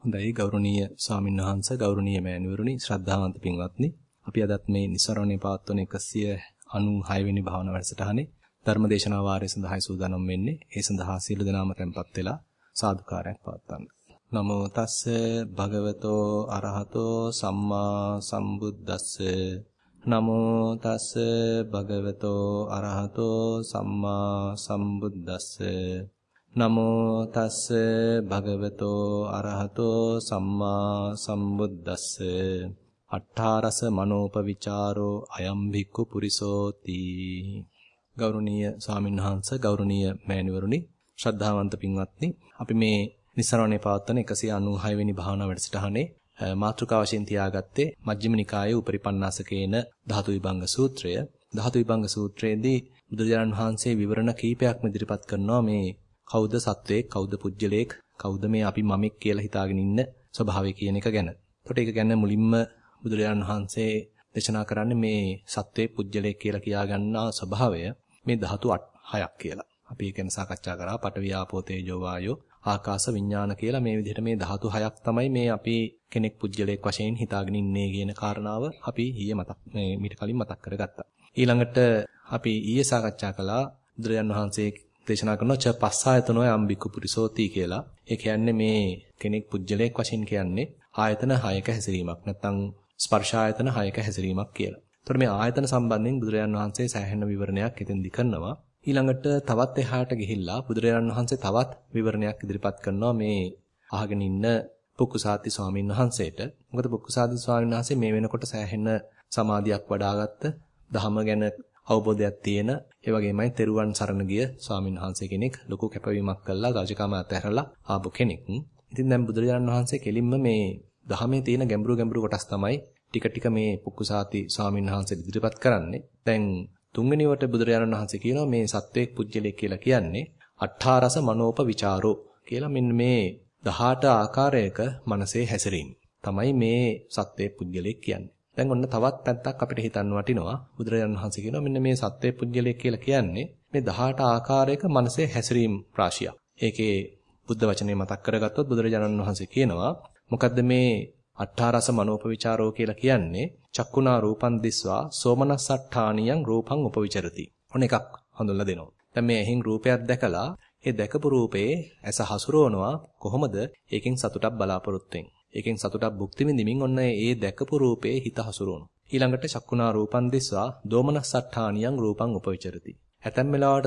හොඳයි ගෞරවනීය ස්වාමින්වහන්සේ ගෞරවනීය මෑණිවරුනි ශ්‍රද්ධාවන්ත පින්වත්නි අපි අදත් මේ නිස්සරණේ පවත්වන 196 වෙනි භාවනා වැඩසටහනේ ධර්මදේශනා වාරය සඳහායි සූදානම් වෙන්නේ ඒ සඳහා සියලු දෙනාම tempත් වෙලා සාදුකාරයක් පවත්වන්න. නමෝ තස්ස භගවතෝ අරහතෝ සම්මා සම්බුද්දස්ස නමෝ තස්ස භගවතෝ අරහතෝ සම්මා සම්බුද්දස්ස නමෝ තස්ස භගවතෝ අරහතෝ සම්මා සම්බුද්දස්ස අට්ඨාරස මනෝපවිචාරෝ අයම් භික්ඛු පුරිසෝති. ගෞරවනීය ස්වාමින්වහන්සේ ගෞරවනීය මෑණිවරුනි ශ්‍රද්ධාවන්ත පින්වත්නි අපි මේ නිස්සරණේ පවත්වන 196 වෙනි භාවනා වැඩසටහනේ මාතෘකාව වශයෙන් තියාගත්තේ මජ්ක්‍ධිම නිකායේ උපරිපන්නාසකේන ධාතු විභංග සූත්‍රය. ධාතු විභංග සූත්‍රයේදී බුදුරජාණන් වහන්සේ විවරණ කීපයක්ම ඉදිරිපත් කරනවා මේ කවුද සත්වයක් කවුද පුජ්‍යලයක් කවුද මේ අපි මමෙක් කියලා හිතාගෙන ඉන්න ස්වභාවය කියන එක ගැන. එතකොට ඒක ගැන මුලින්ම බුදුරජාණන් වහන්සේ දේශනා කරන්නේ මේ සත්වයේ පුජ්‍යලයක් කියලා කියා ගන්නා ස්වභාවය මේ ධාතු 6ක් කියලා. අපි ඒක ගැන සාකච්ඡා කරා පඨවි ආපෝ තේජෝ වායෝ ආකාශ විඥාන කියලා මේ විදිහට මේ ධාතු 6ක් තමයි මේ අපි කෙනෙක් පුජ්‍යලයක් වශයෙන් හිතාගෙන ඉන්නේ කියන කාරණාව අපි මීට කලින් මතක් කරගත්තා. ඊළඟට අපි ඊයේ සාකච්ඡා කළා බුදුරජාණන් වහන්සේ දේශනා කරනවා ච පස්සායතනෝ අම්බිකු පුරිසෝති කියලා. ඒ කියන්නේ මේ කෙනෙක් පුජ්‍යලයක් වශයෙන් කියන්නේ ආයතන 6ක හැසිරීමක්. නැත්නම් ස්පර්ශායතන 6ක හැසිරීමක් කියලා. එතකොට මේ ආයතන සම්බන්ධයෙන් බුදුරජාණන් වහන්සේ සෑහෙන විවරණයක් එතෙන්දි කරනවා. ඊළඟට තවත් එහාට ගිහිල්ලා බුදුරජාණන් වහන්සේ තවත් විවරණයක් ඉදිරිපත් කරනවා මේ අහගෙන ඉන්න පුක්කුසාති ස්වාමීන් වහන්සේට. මොකද පුක්කුසාති ස්වාමීන් වහන්සේ මේ වෙනකොට සෑහෙන සමාධියක් වඩාගත්ත ධහම ගැන අවබෝධයක් තියෙන ඒ වගේමයි තෙරුවන් සරණ ගිය ස්වාමීන් වහන්සේ කෙනෙක් ලොකු කැපවීමක් කළා රජකම අතහැරලා ආපු කෙනෙක්. ඉතින් දැන් බුදුරජාණන් වහන්සේ කෙලින්ම මේ ධහමේ තියෙන ගැඹුරු කොටස් තමයි ටික ටික මේ පුක්කුසාති ස්වාමීන් වහන්සේ ඉදිරිපත් කරන්නේ. දැන් තුන්වෙනිවට බුදුරජාණන් වහන්සේ කියනවා මේ සත්වයක් පුජ්‍යලයක් කියලා කියන්නේ අට්ඨාරස මනෝපවිචාරෝ කියලා මෙන්න මේ 18 ආකාරයක මනසේ හැසිරීම තමයි මේ සත්වයක් පුජ්‍යලයක් කියන්නේ. දැන් ඔන්න තවත් පැත්තක් අපිට හිතන්න වටිනවා. බුදුරජාණන් වහන්සේ කියනවා මෙන්න මේ සත්වයේ පුජ්‍යලයක් කියලා කියන්නේ මේ 18 ආකාරයක මනසේ හැසිරීම රාශියක්. ඒකේ බුද්ධ වචනේ මතක් කරගත්තොත් බුදුරජාණන් වහන්සේ කියනවා මොකද්ද මේ අට්ඨාරස මනෝපවිචාරෝ කියලා කියන්නේ චක්කුණා රූපං දිස්වා සෝමනස්සට්ඨානියං රූපං උපවිචරති. ඔන්න එකක් හඳුන්ලා දෙනවා. දැන් මේ ඇහෙන් රූපයක් දැකලා ඒ දැකපු රූපේ ඇස හසුරවනවා කොහොමද? ඒකෙන් සතුටක් බලාපොරොත්තු වෙන්නේ. ඒකෙන් සතුටක් භුක්ති විඳින්මින් ඔන්න ඒ දැකපු රූපේ හිත හසුරවනවා. ඊළඟට චක්කුණා රූපං දිස්වා දෝමනස්සට්ඨානියං රූපං උපවිචරති. ඇතැම් වෙලාවට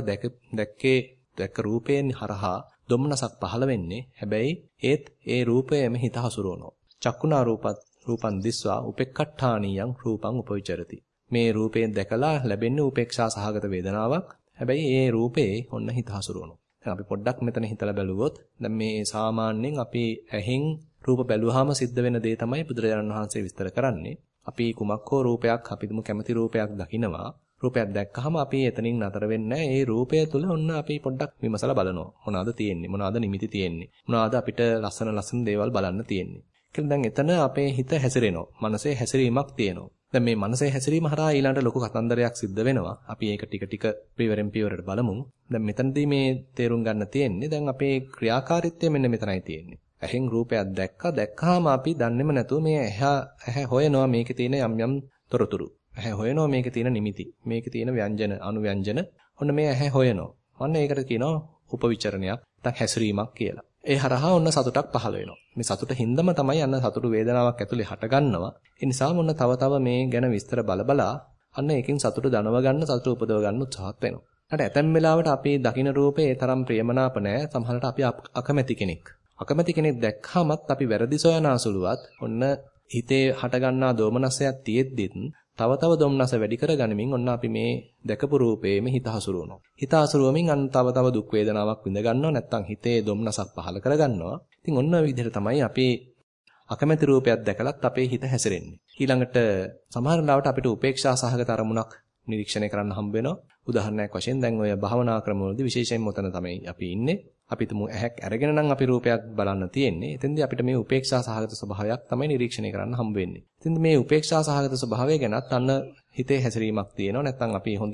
දැක්ක රූපයෙන් හරහා දොම්නසක් පහළ වෙන්නේ. හැබැයි ඒත් ඒ රූපයේම හිත හසුරවනවා. චක්කුණා රූපං දිස්වා උපෙක්ඛට්ඨානියං රූපං උපවිචරති. මේ රූපයෙන් දැකලා ලැබෙන්නේ උපේක්ෂා සහගත වේදනාවක්. හැබැයි ඒ රූපේ ඔන්න හිත හසුරවනවා. දැන් අපි පොඩ්ඩක් මෙතන හිතලා බැලුවොත් දැන් මේ සාමාන්‍යයෙන් අපි ඇහෙන් රූප බැලුවාම සිද්ධ වෙන දේ තමයි බුදුරජාණන් වහන්සේ විස්තර කරන්නේ. අපි කුමක් හෝ රූපයක් අපිටම කැමති රූපයක් දකිනවා. රූපයක් දැක්කහම අපි එතනින් නතර වෙන්නේ ඒ රූපය තුල ඔන්න අපි පොඩ්ඩක් විමසලා බලනවා. මොනවාද තියෙන්නේ? මොනවාද නිමිති තියෙන්නේ? මොනවාද අපිට ලස්සන දේවල් බලන්න තියෙන්නේ? කියලා දැන් එතන අපේ හිත හැසිරෙනවා. මනසේ හැසිරීමක් තියෙනවා. දැන් මේ මනසේ හැසිරීම හරහා ඊළඟට ලොකු කතන්දරයක් සිද්ධ වෙනවා. අපි ඒක ටික පියවරෙන් පියවරට බලමු. දැන් මෙතනදී මේ තේරුම් ගන්න තියෙන්නේ දැන් අපේ ක්‍රියාකාරීත්වය මෙන්න මෙතනයි තියෙන්නේ. ඇහෙන් රූපයක් දැක්කාම අපි දන්නේම නැතුව මේ ඇහැ හොයනවා මේකේ තියෙන යම් තොරතුරු. ඇහැ හොයනවා මේකේ තියෙන නිමිති. මේකේ තියෙන ව්‍යංජන, අනුව්‍යංජන. ඔන්න මේ ඇහැ හොයනවා. ඔන්න ඒකට කියනවා උපවිචරණයක්, නැත්නම් හැසිරීමක් කියලා. ඒ හරහා ඔන්න සතුටක් පහළ වෙනවා. මේ සතුට හින්දම තමයි අන්න සතුටු වේදනාවක් ඇතුලේ හටගන්නවා. ඒ නිසා මොන්න තව මේ ගැන විස්තර බලබලා අන්න ඒකෙන් සතුට දනව ගන්න, සතුට උපදව ගන්න උත්සාහත් වෙනවා. ඊට ඇතැම් වෙලාවට අපි දකින්න රූපේ ඒ තරම් ප්‍රියමනාප නැහැ. සමහරවිට අපි අකමැති කෙනෙක්. අකමැති කෙනෙක් දැක්කහමත් අපි වැරදි සොයනාසුලුවත් ඔන්න හිතේ හටගන්නා දෝමනසයක් තියෙද්දිත් තව දොම්නස වැඩි කරගනිමින් ඔන්න අපි මේ දැකපු රූපේෙම හිත හසුරවනවා. හිත හසුරුවමින් අන්න තව දුක් වේදනාවක් විඳ ගන්නවා. නැත්නම් හිතේ දොම්නසක් පහල කරගන්නවා. ඉතින් ඔන්න ඔය විදිහට තමයි අපි අකමැති රූපයක් දැකලත් අපේ හිත හැසිරෙන්නේ. ඊළඟට සමහර ලාවට අපිට උපේක්ෂා සහගත අරමුණක් නිරීක්ෂණය කරන්න හම්බ වෙනවා. උදාහරණයක් වශයෙන් දැන් ඔය භාවනා ක්‍රමවලදී විශේෂයෙන්ම උතන තමයි අපි ඉන්නේ. අපි තුමු ඇහැක් අරගෙන නම් අපි රූපයක් බලන්න තියෙන්නේ. එතෙන්දී අපිට මේ උපේක්ෂා සහගත ස්වභාවයක් තමයි නිරීක්ෂණය කරන්න හම්බ වෙන්නේ. එතෙන්දී මේ උපේක්ෂා සහගත ස්වභාවය ගැනත් අන්න හිතේ හැසිරීමක් තියෙනවා. නැත්නම් අපි හොඳින්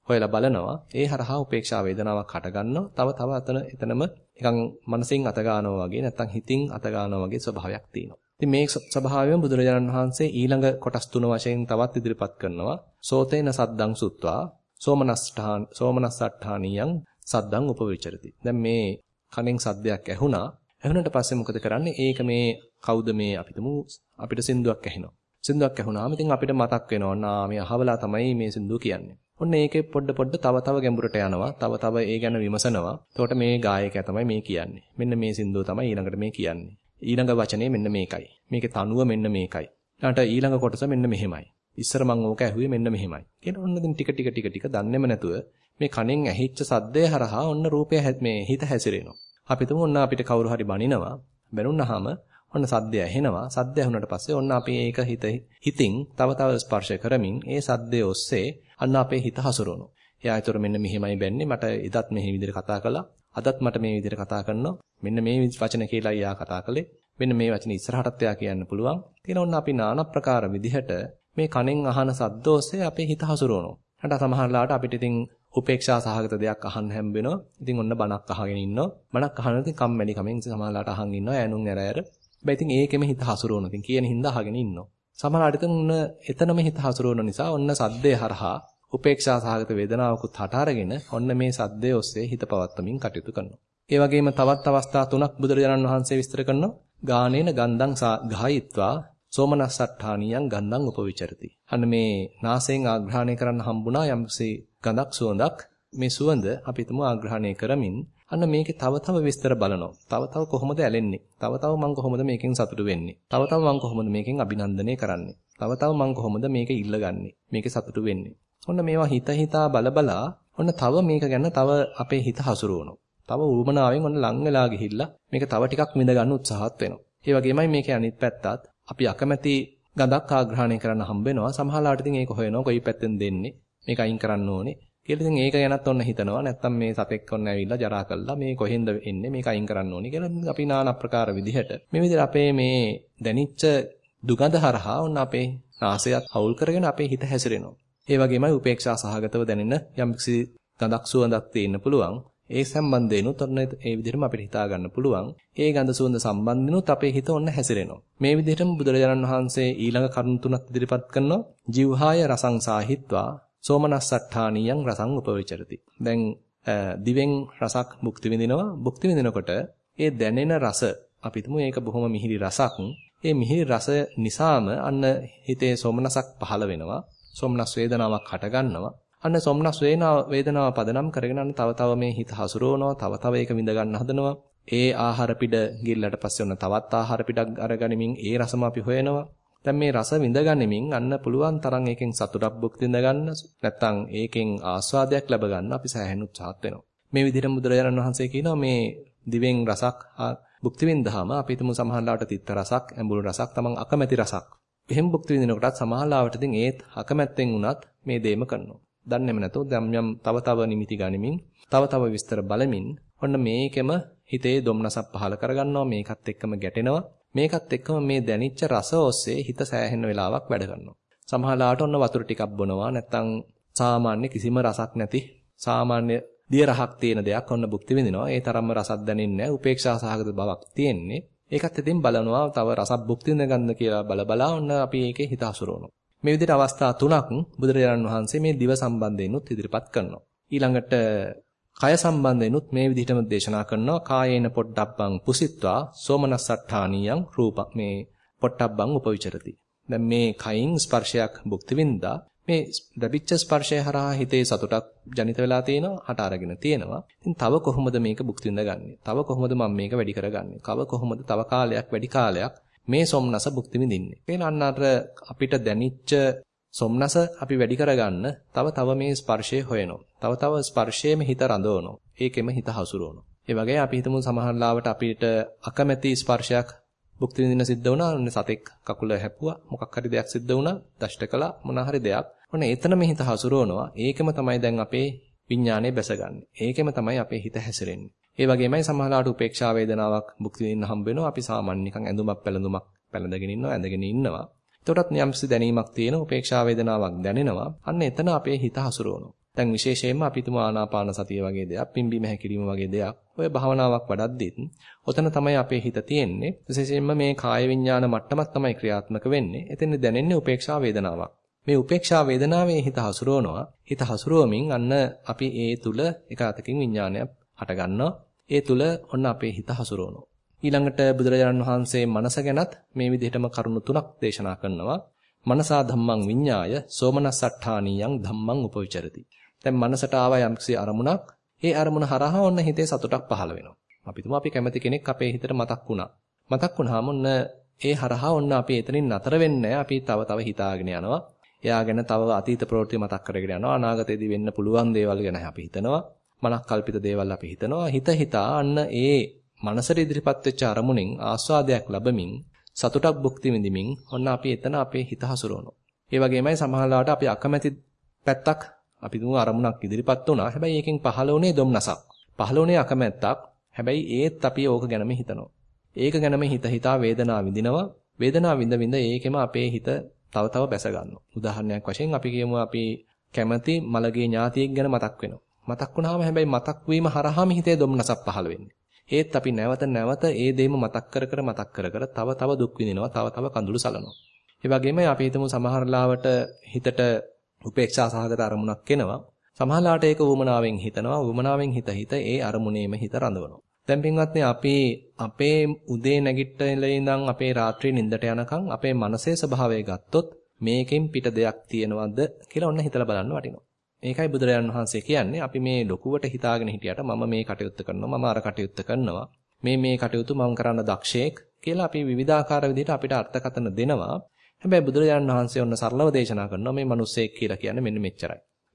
හොයලා බලනවා. ඒ හරහා උපේක්ෂා වේදනාවක් හටගන්නවා. තව එතනම නිකන් මනසින් අත ගන්නවා වගේ නැත්නම් හිතින් අත ගන්නවා වගේ ස්වභාවයක් තියෙනවා. ඉතින් මේ ස්වභාවයෙන් බුදුරජාණන් වහන්සේ ඊළඟ කොටස් තුන වශයෙන් තවත් ඉදිරිපත් කරනවා. සෝතේන සද්දං සුත්වා සෝමනස්සට්ඨානියං සද්දං උපවිචරති. දැන් මේ කණෙන් සද්දයක් ඇහුණා. ඇහුණට පස්සේ මොකද කරන්නේ? ඒක මේ කවුද මේ අපිට සින්දුවක් ඇහෙනවා. සින්දුවක් ඇහුණාම ඉතින් අපිට මතක් වෙනවා නා මේ අහවලා තමයි මේ සින්දුව කියන්නේ. ඔන්න ඒකේ පොඩ තව ගැඹුරට යනවා. තව ඒ ගැන විමසනවා. එතකොට මේ ගායකයා තමයි මේ කියන්නේ. මෙන්න මේ සින්දුව තමයි ඊළඟට මේ කියන්නේ. ඊළඟ වචනේ මෙන්න මේකයි. මේකේ තනුව මෙන්න මේකයි. ඊළඟ කොටස මෙන්න මෙහෙමයි. ඉස්සර මං ඕක ඇහුවේ මෙන්න මෙහෙමයි. කියන ඔන්න දැන් ටික දන්නේම නැතුව මේ කණෙන් ඇහිච්ච සද්දය හරහා ඔන්න රූපය මේ හිත හැසිරෙනවා. අපි තුමු ඔන්න අපිට කවුරු හරි බනිනවා. බැනුනහම ඔන්න සද්දය ඇහෙනවා. සද්දය ඇහුනට පස්සේ ඔන්න අපි ඒක හිතින් තව ස්පර්ශ කරමින් ඒ සද්දය ඔස්සේ අන්න අපේ හිත හසුරවනවා. එයා ඒතර මෙන්න මෙහෙමයි බැන්නේ. මට එදත් මෙහි විදිහට කතා කළා. අදත් මට මේ විදිහට කතා කරනවා. මෙන්න මේ වචන කියලා එයා කතා කළේ. මෙන්න මේ වචන ඉස්සරහටත් එයා කියන්න පුළුවන්. තියෙන ඔන්න අපි নানা ප්‍රකාර විදිහට මේ කණෙන් අහන සද්ද ඔස්සේ අපේ හිත හසුරවනවා. හට සමහරලාට අපිට ඉතින් උපේක්ෂා සහගත දෙයක් අහන්න හැම් වෙනවා. ඉතින් ඔන්න බණක් අහගෙන ඉන්නවා. බණක් අහන ඉතින් කම්මැලි කමෙන් සමහරලාට අහන් ඉන්නවා. ඈනුන් ඇර. හැබැයි ඉතින් ඒකෙම හිත හසුරවනවා. ඉතින් කියන හින්දා අහගෙන ඉන්නවා. සමහරලාට ඉතින් ඔන්න එතනම හිත හසුරවන නිසා ඔන්න සද්දේ හරහා උපේක්ෂා සහගත වේදනාවකුත් හට අරගෙන ඔන්න මේ සද්දේ ඔස්සේ හිත පවත්වමින් කටයුතු කරනවා. ඒ වගේම තවත් අවස්ථා තුනක් බුදුරජාණන් වහන්සේ විස්තර කරනවා. ගානේන ගන්ධං ගායිත්වා සෝමනස්සට්ඨානියං ගන්ධං උපවිචරති. අන්න මේ නාසයෙන් ආග්‍රහණය කරන්න හම්බුණා යම්සේ ගඳක් සුවඳක්. මේ සුවඳ අපි තුමු ආග්‍රහණය කරමින් අන්න මේකේ තව විස්තර බලනවා. තව කොහොමද ඇලෙන්නේ? තව මං කොහොමද මේකෙන් සතුටු වෙන්නේ? තව මං කොහොමද මේකෙන් අභිනන්දනය කරන්නේ? තව මං කොහොමද මේක ඉල්ලගන්නේ? මේකේ සතුටු වෙන්නේ? ඔන්න මේවා හිතා බලබලා ඔන්න තව මේක ගැන තව අපේ හිත හසුරවනවා. තව උරුමනාවෙන් ඔන්න ලං වෙලා ගිහිල්ලා මේක තව ටිකක් විඳ ගන්න උත්සාහත් වෙනවා. ඒ වගේමයි මේකේ අනිත් පැත්තත් අපි අකමැති ගඳක් ආග්‍රහණය කරන්න හම්බ වෙනවා. සමහරවිට ඉතින් ඒක හොයනවා කොයි පැත්තෙන් දෙන්නේ? මේක අයින් කරන්න ඕනේ. කියලා ඉතින් ඒක ගැනත් ඔන්න හිතනවා. නැත්තම් මේ සතෙක් ඔන්න ඇවිල්ලා ජරා කළා මේ කොහෙන්ද එන්නේ? මේක අයින් කරන්න ඕනේ කියලා අපි নানা ප්‍රකාර විදිහට මේ විදිහට අපේ මේ දැනිච්ච දුගඳ හරහා ඔන්න අපේ නාසයත් හවුල් කරගෙන අපේ හිත හැසිරෙනවා. ඒ වගේමයි උපේක්ෂා සහගතව දැනෙන යම්කිසි ගඳක් සුවඳක් තියෙන්න පුළුවන්. ඒ සම්බන්ධයෙන්ුත් ඔන්න ඒ විදිහටම අපිට හිතා ගන්න පුළුවන්. ඒ ගඳ සුවඳ සම්බන්ධිනුත් අපේ හිත ඔන්න හැසිරෙනවා. මේ විදිහටම බුදුරජාණන් වහන්සේ ඊළඟ කරුණු තුනක් ඉදිරිපත් කරනවා. ජීවහාය රසං සාහිත්වා සෝමනස්සට්ඨානියං රසං උපවිචරති. දැන් දිවෙන් රසක් භුක්ති විඳිනවා. භුක්ති විඳිනකොට ඒ දැනෙන රස අපි හිතමු ඒක බොහොම මිහිරි රසක්. ඒ මිහිරි රස නිසාම අන්න හිතේ සෝමනසක් පහළ වෙනවා. සොම්නස් වේදනාවක් හට ගන්නවා. අන්න සොම්නස් වේදනාව පදනම් කරගෙන අන්න තව මේ හිත හසුරවනවා. තව ඒක විඳ ගන්න හදනවා. ඒ ආහාර පිට ගිල්ලට පස්සේ ඔන්න තවත් ආහාර පිටක් අරගනිමින් ඒ රසම අපි හොයනවා. දැන් මේ රස විඳ ගනිමින් අන්න පුළුවන් තරම් ඒකෙන් සතුටක් භුක්ති විඳ ගන්න. නැත්තම් ඒකෙන් ආස්වාදයක් ලැබ ගන්න අපි සෑහෙන උත්සාහත් වෙනවා. මේ විදිහට බුදුරජාණන් වහන්සේ කියනවා මේ දිවෙන් රසක් භුක්ති විඳහම අපි තුමු සමහරලාට තිත්ත රසක්, ඇඹුල් රසක්, තමන් අකමැති රසක් එහෙම භුක්ති විඳිනකොටත් සමහරවිට ඉතින් ඒත් අකමැත්තෙන් වුණත් මේ දේම කරනවා. දන්නේම නැතෝ යම් තව නිමිති ගනිමින් තව විස්තර බලමින් ඔන්න මේකෙම හිතේ දොම්නසක් පහල කරගන්නවා. මේකත් එක්කම ගැටෙනවා. මේකත් එක්කම මේ දැනිච්ච රස ඔස්සේ හිත සෑහෙන වෙලාවක් වැඩ කරනවා. සමහරලාට ඔන්න වතුර ටිකක් බොනවා. නැත්තම් සාමාන්‍ය කිසිම රසක් නැති සාමාන්‍ය දිය රහක් තියෙන දෙයක් ඔන්න භුක්ති විඳිනවා. ඒ තරම්ම රසක් දැනෙන්නේ නැහැ. උපේක්ෂා සහගත බවක් තියෙන්නේ. ඒකත් ඉතින් බලනවා තව රසක් භුක්ති විඳ ගන්න කියලා බලා ඔන්න අපි ඒකේ හිත හසුරවනවා. මේ විදිහට අවස්ථා තුනක් බුදුරජාණන් වහන්සේ මේ දිව සම්බන්ධයෙන්ුත් ඉදිරිපත් කරනවා. ඊළඟට කය සම්බන්ධයෙන්ුත් මේ විදිහටම දේශනා කරනවා. කායේන පොට්ටබ්බං පුසිත්වා සෝමනස්සට්ඨානියං රූප මේ පොට්ටබ්බං උපවිචරති. දැන් මේ කයින් ස්පර්ශයක් භුක්ති විඳා මේ ලැබිච්ච ස්පර්ශය හරහා හිතේ සතුටක් ජනිත වෙලා තියෙනවා, හට අරගෙන තියෙනවා. ඉතින් තව කොහොමද මේක භුක්ති විඳගන්නේ? තව කොහොමද මම මේක වැඩි කරගන්නේ? කොහොමද තව කාලයක් වැඩි කාලයක් මේ සොම්නස භුක්ති විඳින්නේ? කියලා අන්න අර අපිට දැනිච්ච සොම්නස අපි වැඩි කරගන්න තව මේ ස්පර්ශය හොයනවා. තව ස්පර්ශයේම හිත රඳවනවා. ඒකෙම හිත හසුරවනවා. ඒ වගේ අපි හිතමු සමහරවිට අපිට අකමැති ස්පර්ශයක් භුක්ති විඳින්න සිද්ධ වුණා. සතෙක් කකුල හැපුවා. මොකක් හරි දෙයක් සිද්ධ වුණා. දෂ්ට කළා. මොන හරි දෙයක්. ඔන්න එතනම හිත හසුරවනවා. ඒකෙම තමයි දැන් අපේ විඥානය බැසගන්නේ. ඒකෙම තමයි අපේ හිත හැසිරෙන්නේ. ඒ වගේමයි සමහරවිට උපේක්ෂා වේදනාවක් භුක්ති විඳින්න හම්බ වෙනවා. අපි සාමාන්‍ය නිකන් ඇඳුමක් පැළඳගෙන ඉන්නවා, ඇඳගෙන ඉන්නවා. එතකොටත් යම්සි දැනීමක් තියෙන උපේක්ෂා වේදනාවක් දැනෙනවා. අන්න එතන අපේ හිත හසුරවනවා. දැන් විශේෂයෙන්ම අපි තුමා ආනාපාන සතිය වගේ දෙයක්, පිම්බීම හැකිලිම වගේ දෙයක්, ඔය භාවනාවක් වඩද්දිත් ඔතන තමයි අපේ හිත තියෙන්නේ. විශේෂයෙන්ම මේ කාය විඥාන මට්ටමක් තමයි ක්‍රියාත්මක වෙන්නේ. එතෙන් දැනෙන්නේ උපේක්ෂා වේදනාවක්. මේ උපේක්ෂා වේදනාවේ හිත හසුරවනවා. හිත හසුරුවමින් අන්න අපි ඒ තුල එක අතකින් විඥානයක් හට ගන්නවා. ඒ තුල ඔන්න අපේ හිත හසුරවනවා. ඊළඟට බුදුරජාණන් වහන්සේ මනස ගැනත් මේ විදිහටම කරුණු තුනක් දේශනා කරනවා. මනසා ධම්මං විඤ්ඤාය සෝමනස්සට්ඨානියං ධම්මං උපවිචරති. දැන් මනසට ආවා යම්කිසි අරමුණක්. ඒ අරමුණ හරහා ඔන්න හිතේ සතුටක් පහළ වෙනවා. අපි තුමා අපි කැමති කෙනෙක් අපේ හිතට මතක් වුණා. මතක් වුණාම ඔන්න ඒ හරහා ඔන්න අපි එතනින් නතර වෙන්නේ අපි තව හිතාගෙන යනවා. එයා ගැන තව අතීත ප්‍රවෘත්ති මතක් කරගෙන යනවා. අනාගතයේදී වෙන්න පුළුවන් දේවල් ගැන අපි හිතනවා. මනක් කල්පිත දේවල් අපි හිතනවා. හිතා අන්න ඒ මනසට ඉදිරිපත් වෙච්ච අරමුණෙන් ආස්වාදයක් ලැබමින් සතුටක් භුක්ති විඳිමින් ඔන්න අපි එතන අපේ හිත හසුරවනවා. ඒ වගේමයි සමහරවිට අපි අකමැති පැත්තක් අපි දුමු අරමුණක් ඉදිරිපත් වුණා. හැබැයි ඒකෙන් පහළ වුණේ දුම්නසක්. පහළ වුණේ අකමැත්තක්. හැබැයි ඒත් අපි ඕක ගැනම හිතනවා. ඒක ගැනම හිතා වේදනාව විඳිනවා. වේදනාව විඳ ඒකෙම අපේ හිත තව බැස ගන්නවා. උදාහරණයක් වශයෙන් අපි කියමු අපි කැමති මලගේ ඥාතියෙක් ගැන මතක් වෙනවා. මතක් වුණාම හැබැයි මතක් වීම හරහාම හිතේ දුම්නසක් පහළ වෙන්නේ. ඒත් අපි නැවත ඒ දෙයම මතක් කර තව දුක් විඳිනවා. තව කඳුළු සලනවා. ඒ වගේම අපි හිතමු සමහර ලාවට හිතට උපේක්ෂා සහගත අරමුණක් එනවා. සමහර ලාවට ඒක වුමනාවෙන් හිතනවා. වුමනාවෙන් හිත ඒ අරමුණේම හිත රඳවනවා. දැන් පින්වත්නි අපි අපේ උදේ නැගිටලා ඉඳන් අපේ රාත්‍රී නිින්දට යනකම් අපේ මනසේ ස්වභාවය ගත්තොත් මේකෙන් පිට දෙයක් තියෙනවද කියලා ඔන්න හිතලා බලන්න වටිනවා. මේකයි බුදුරජාණන් වහන්සේ කියන්නේ අපි මේ ලොකුවට හිතාගෙන හිටියට මම මේ කටයුත්ත කරනවා මම අර කටයුත්ත කරනවා මේ කටයුතු මම කරන්න දක්ෂයෙක් කියලා අපි විවිධාකාර විදිහට අපිට අර්ථකථන දෙනවා. හැබැයි බුදුරජාණන් වහන්සේ ඔන්න සරලව දේශනා කරනවා මේ මිනිස්සෙක් කියලා කියන්නේ මෙන්න මෙච්චරයි.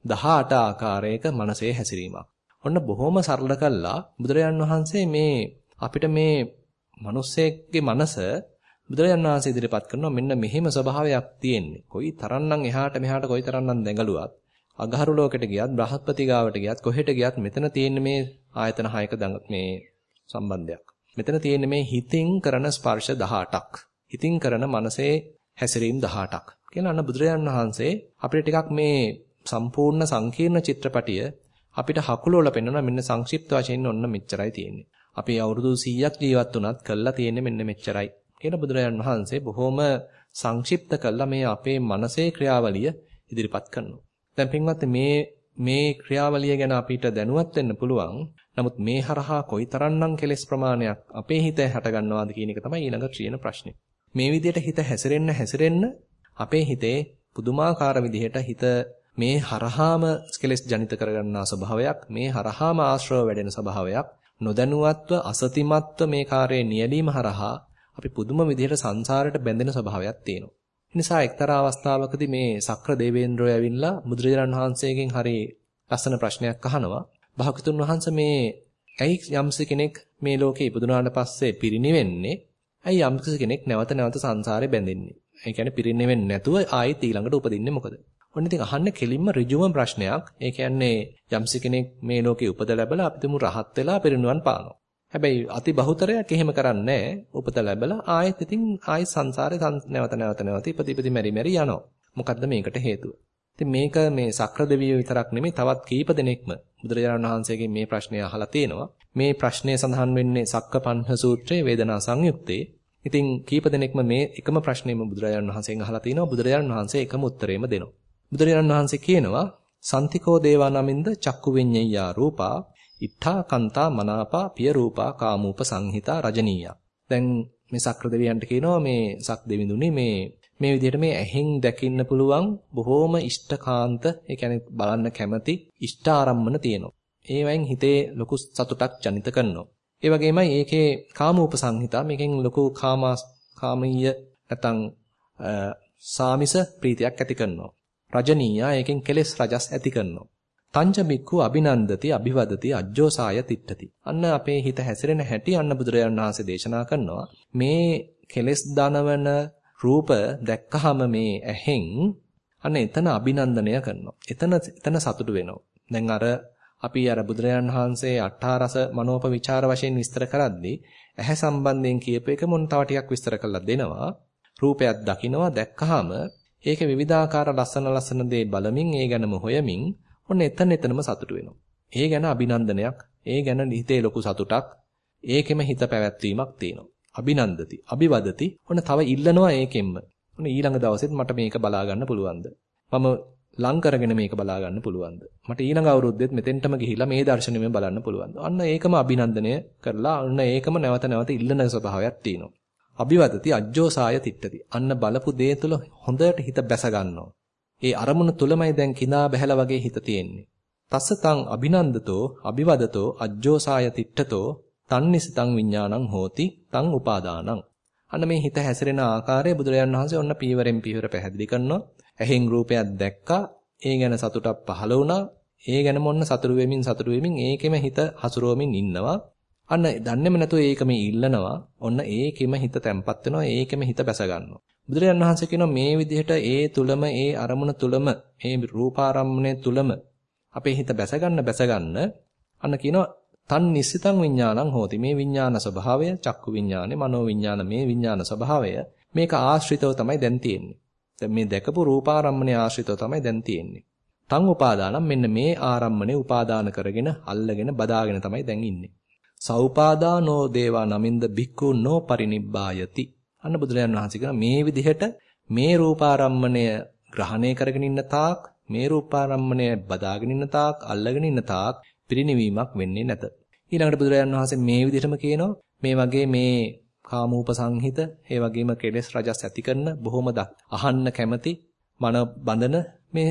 18 ආකාරයක මනසේ හැසිරීමක්. ඔන්න බොහොම සරල කළා බුදුරජාණන් වහන්සේ මේ අපිට මේ මිනිස්සෙක්ගේ මනස බුදුරජාණන් වහන්සේ ඉදිරිපත් කරනවා මෙන්න මෙහෙම ස්වභාවයක් තියෙන්නේ. කොයි තරම්නම් එහාට මෙහාට කොයි තරම්නම් දැඟලුවත් අගහරු ලෝකෙට ගියත් බ්‍රහස්පති ගාවට ගියත් කොහෙට ගියත් මෙතන තියෙන මේ ආයතන 6ක මේ සම්බන්ධයක්. මෙතන තියෙන මේ හිතින් කරන ස්පර්ශ 18ක්. හිතින් කරන මනසේ හැසිරීම් 18ක්. කියලා අන්න බුදුරජාණන් වහන්සේ අපිට ටිකක් මේ සම්පූර්ණ සංකීර්ණ චිත්‍රපටිය අපිට හකුලවල පෙන්වනවා මෙන්න සංක්ෂිප්ත වශයෙන් ඔන්න මෙච්චරයි තියෙන්නේ. අපි අවුරුදු 100ක් ජීවත් වුණත් කළා තියෙන්නේ මෙන්න මෙච්චරයි. කියලා බුදුරජාණන් වහන්සේ බොහොම සංක්ෂිප්ත කළා මේ අපේ මනසේ ක්‍රියාවලිය ඉදිරිපත් කරනවා. දැන් පින්වත්නි මේ ක්‍රියාවලිය ගැන අපිට දැනුවත් වෙන්න පුළුවන්. නමුත් මේ හරහා කොයිතරම්නම් කෙලෙස් ප්‍රමාණයක් අපේ හිතේ හට ගන්නවාද කියන එක තමයි ඊළඟ ත්‍රිණ ප්‍රශ්නේ. මේ විදිහට හිත හැසිරෙන්න අපේ හිතේ පුදුමාකාර විදිහට හිත මේ හරහාම කෙලෙස් ජනිත කරගන්නා ස්වභාවයක්, මේ හරහාම ආශ්‍රව වැඩෙන ස්වභාවයක්, නොදැනුවත්ව අසතිමත්ව මේ කාර්යයේ නියැලීම හරහා අපි පුදුම විදිහට සංසාරයට බැඳෙන ස්වභාවයක් තියෙනවා. නිසා එක්තරා අවස්ථාවකදී මේ සක්‍ර දේවේන්ද්‍රය ඇවිල්ලා බුදුරජාණන් වහන්සේගෙන් හරි ලස්සන ප්‍රශ්නයක් අහනවා. භාගතුන් වහන්සේ මේ ඇයි යම්සි කෙනෙක් මේ ලෝකේ ඉපදුනාට පස්සේ පිරිණිවෙන්නේ? ඇයි යම්සි කෙනෙක් නැවත සංසාරේ බැඳෙන්නේ? ඒ කියන්නේ පිරිණිවෙන්නේ නැතුව ආයෙත් ඊළඟට උපදින්නේ මොකද? ඔන්න ඉතින් අහන්න කෙලින්ම ඍජුවම ප්‍රශ්නයක්. ඒ කියන්නේ යම්සි කෙනෙක් මේ ලෝකේ උපත ලැබලා අපිටම රහත් වෙලා පිරිණිවන් පානවා. හැබැයි අති බහුතරයක් එහෙම කරන්නේ උපත ලැබලා ආයෙත් සංසාරේ නැවත ඉපදි මෙරි යනවා. මොකද්ද මේකට හේතුව? ඉතින් මේක මේ සක්‍ර දෙවියෝ විතරක් නෙමෙයි තවත් කීප දෙනෙක්ම බුදුරජාණන් වහන්සේගෙන් මේ ප්‍රශ්නය අහලා තියෙනවා. මේ ප්‍රශ්නය සඳහන් වෙන්නේ සක්කපන්හ සූත්‍රයේ වේදනා සංයුත්තේ. ඉතින් කීප දෙනෙක්ම මේ එකම ප්‍රශ්නේම බුදුරජාණන් වහන්සේගෙන් අහලා තිනවා. බුදුරජාණන් වහන්සේ එකම උත්තරේම දෙනවා. බුදුරජාණන් වහන්සේ කියනවා සන්තිකෝ දේවානමින්ද චක්කු විඤ්ඤයා රූපා ඉත්තා කන්තා මනාපා පිය රූපා කාමූප සංහිතා රජනීය. දැන් මේ සක්‍ර දෙවියන්ට කියනවා මේ සක් දෙවිඳුනි මේ විදිහට මේ ඇහෙන් දකින්න පුළුවන් බොහෝම ඉෂ්ඨකාන්ත ඒ කියන්නේ බලන්න කැමති ඉෂ්ඨ ආරම්මන තියෙනවා. ඒවෙන් හිතේ ලොකු සතුටක් ජනිත කරනවා. ඒ වගේමයි ඒකේ කාමූප සංහිතා මේකෙන් ලොකු කාමීය නැත්නම් සාමිස ප්‍රීතියක් ඇති කරනවා. රජනීය ඒකෙන් කෙලෙස් රජස් ඇති කරනවා. තංච බික්ඛු අභිනන්දති අභිවදති අජ්ජෝසාය තිට්ඨති. අන්න අපේ හිත හැසිරෙන හැටි අන්න බුදුරජාණන් වහන්සේ දේශනා කරනවා. මේ කෙලෙස් දනවන රූප දැක්කහම මේ ඇහෙන් අන්න එතන අභිනන්දනය කරනවා. එතන සතුටු වෙනවා. දැන් අපි බුදුරජාණන් වහන්සේ අට්ඨාරස මනෝපවිචාර වශයෙන් විස්තර කරද්දී ඇහැ සම්බන්ධයෙන් කියපු එක මොන තව ටිකක් විස්තර කරලා දෙනවා. රූපයක් දකිනවා දැක්කහම ඒක විවිධාකාර ලස්සන දේ බලමින් ඒ ගැනම හොයමින් ඔන්න එතනම සතුටු වෙනවා. ඒ ගැන අභිනන්දනයක්, ඒ ගැන හිතේ ලොකු සතුටක්, ඒකෙම හිත පැවැත්වීමක් තියෙනවා. අභිනන්දති, අභිවදති. ඔන්න තව ඉල්ලනවා ඒකෙන්ම. ඔන්න ඊළඟ දවසෙත් මට මේක බලා ගන්න පුළුවන්ද? මම ලං කරගෙන මේක බලා ගන්න පුළුවන්ද? මට ඊළඟ අවුරුද්දෙත් මෙතෙන්ටම ගිහිලා මේ දර්ශනෙම බලන්න පුළුවන්ද? අන්න ඒකම අභිනන්දනය කරලා අන්න ඒකම නැවත නැවත ඉල්ලන ස්වභාවයක් තියෙනවා. අභිවදති අජ්ජෝසාය තිට්ඨති. අන්න බලපු දේ තුල හොඳට හිත බැස ගන්නවා. ඒ අරමුණ තුලමයි දැන් කිනා බහැලා වගේ හිත තියෙන්නේ. තස්ස තං අභිනන්දතෝ අභිවදතෝ අජ්ජෝසාය තිට්ඨතෝ තන්නිසිතං විඥානං හෝති තං උපාදානං. අන්න මේ හිත හැසිරෙන ආකාරය බුදුරජාණන් වහන්සේ ඔන්න පීවරෙන් පීවර පැහැදිලි කරනවා. ඇහෙන් රූපයක් දැක්කා, ඒ ගැන සතුටක් පහළ වුණා. ඒ ගැනම ඔන්න සතුරු වෙමින් ඒකෙම හිත හසුරුවමින් ඉන්නවා. අන්න දන්නේම නැතුව ඒකම ඉල්ලනවා. ඔන්න ඒකෙම හිත තැම්පත් වෙනවා. ඒකෙම හිත බැස ගන්නවා. බුදුරජාණන් වහන්සේ කියනවා මේ විදිහට ඒ තුලම ඒ අරමුණ තුලම මේ රූපාරම්මණය තුලම අපේ හිත බැස ගන්න අන්න කියනවා තන් නිස්සිතං විඥානං හෝති. මේ විඥාන ස්වභාවය, චක්කු විඥානේ, මනෝ විඥාන, මේ විඥාන ස්වභාවය මේක ආශ්‍රිතව තමයි දැන් තියෙන්නේ. දැන් මේ දැකපු රූපාරම්මණය ආශ්‍රිතව තමයි දැන් තියෙන්නේ. තං උපාදානම් මෙන්න මේ ආරම්මණය උපාදාන කරගෙන අල්ලගෙන බදාගෙන තමයි දැන් ඉන්නේ. සෞපාදානෝ දේවා නමින්ද භික්ඛු නෝ පරිනිබ්බායති. අන්න බුදුරජාණන් වහන්සේ කියන මේ විදිහට මේ රූපාරම්මණය ග්‍රහණය කරගෙන ඉන්න තාක්, මේ රූපාරම්මණය බදාගෙන ඉන්න තාක්, අල්ලගෙන ඉන්න තාක් පිරිනිවීමක් වෙන්නේ නැත. ඊළඟට බුදුරජාණන් වහන්සේ මේ විදිහටම කියනවා මේ වගේ මේ කාමූපසංහිත, ඒ වගේම කෙලෙස් රජස් ඇති කරන බොහොම අහන්න කැමති මන බඳන මේ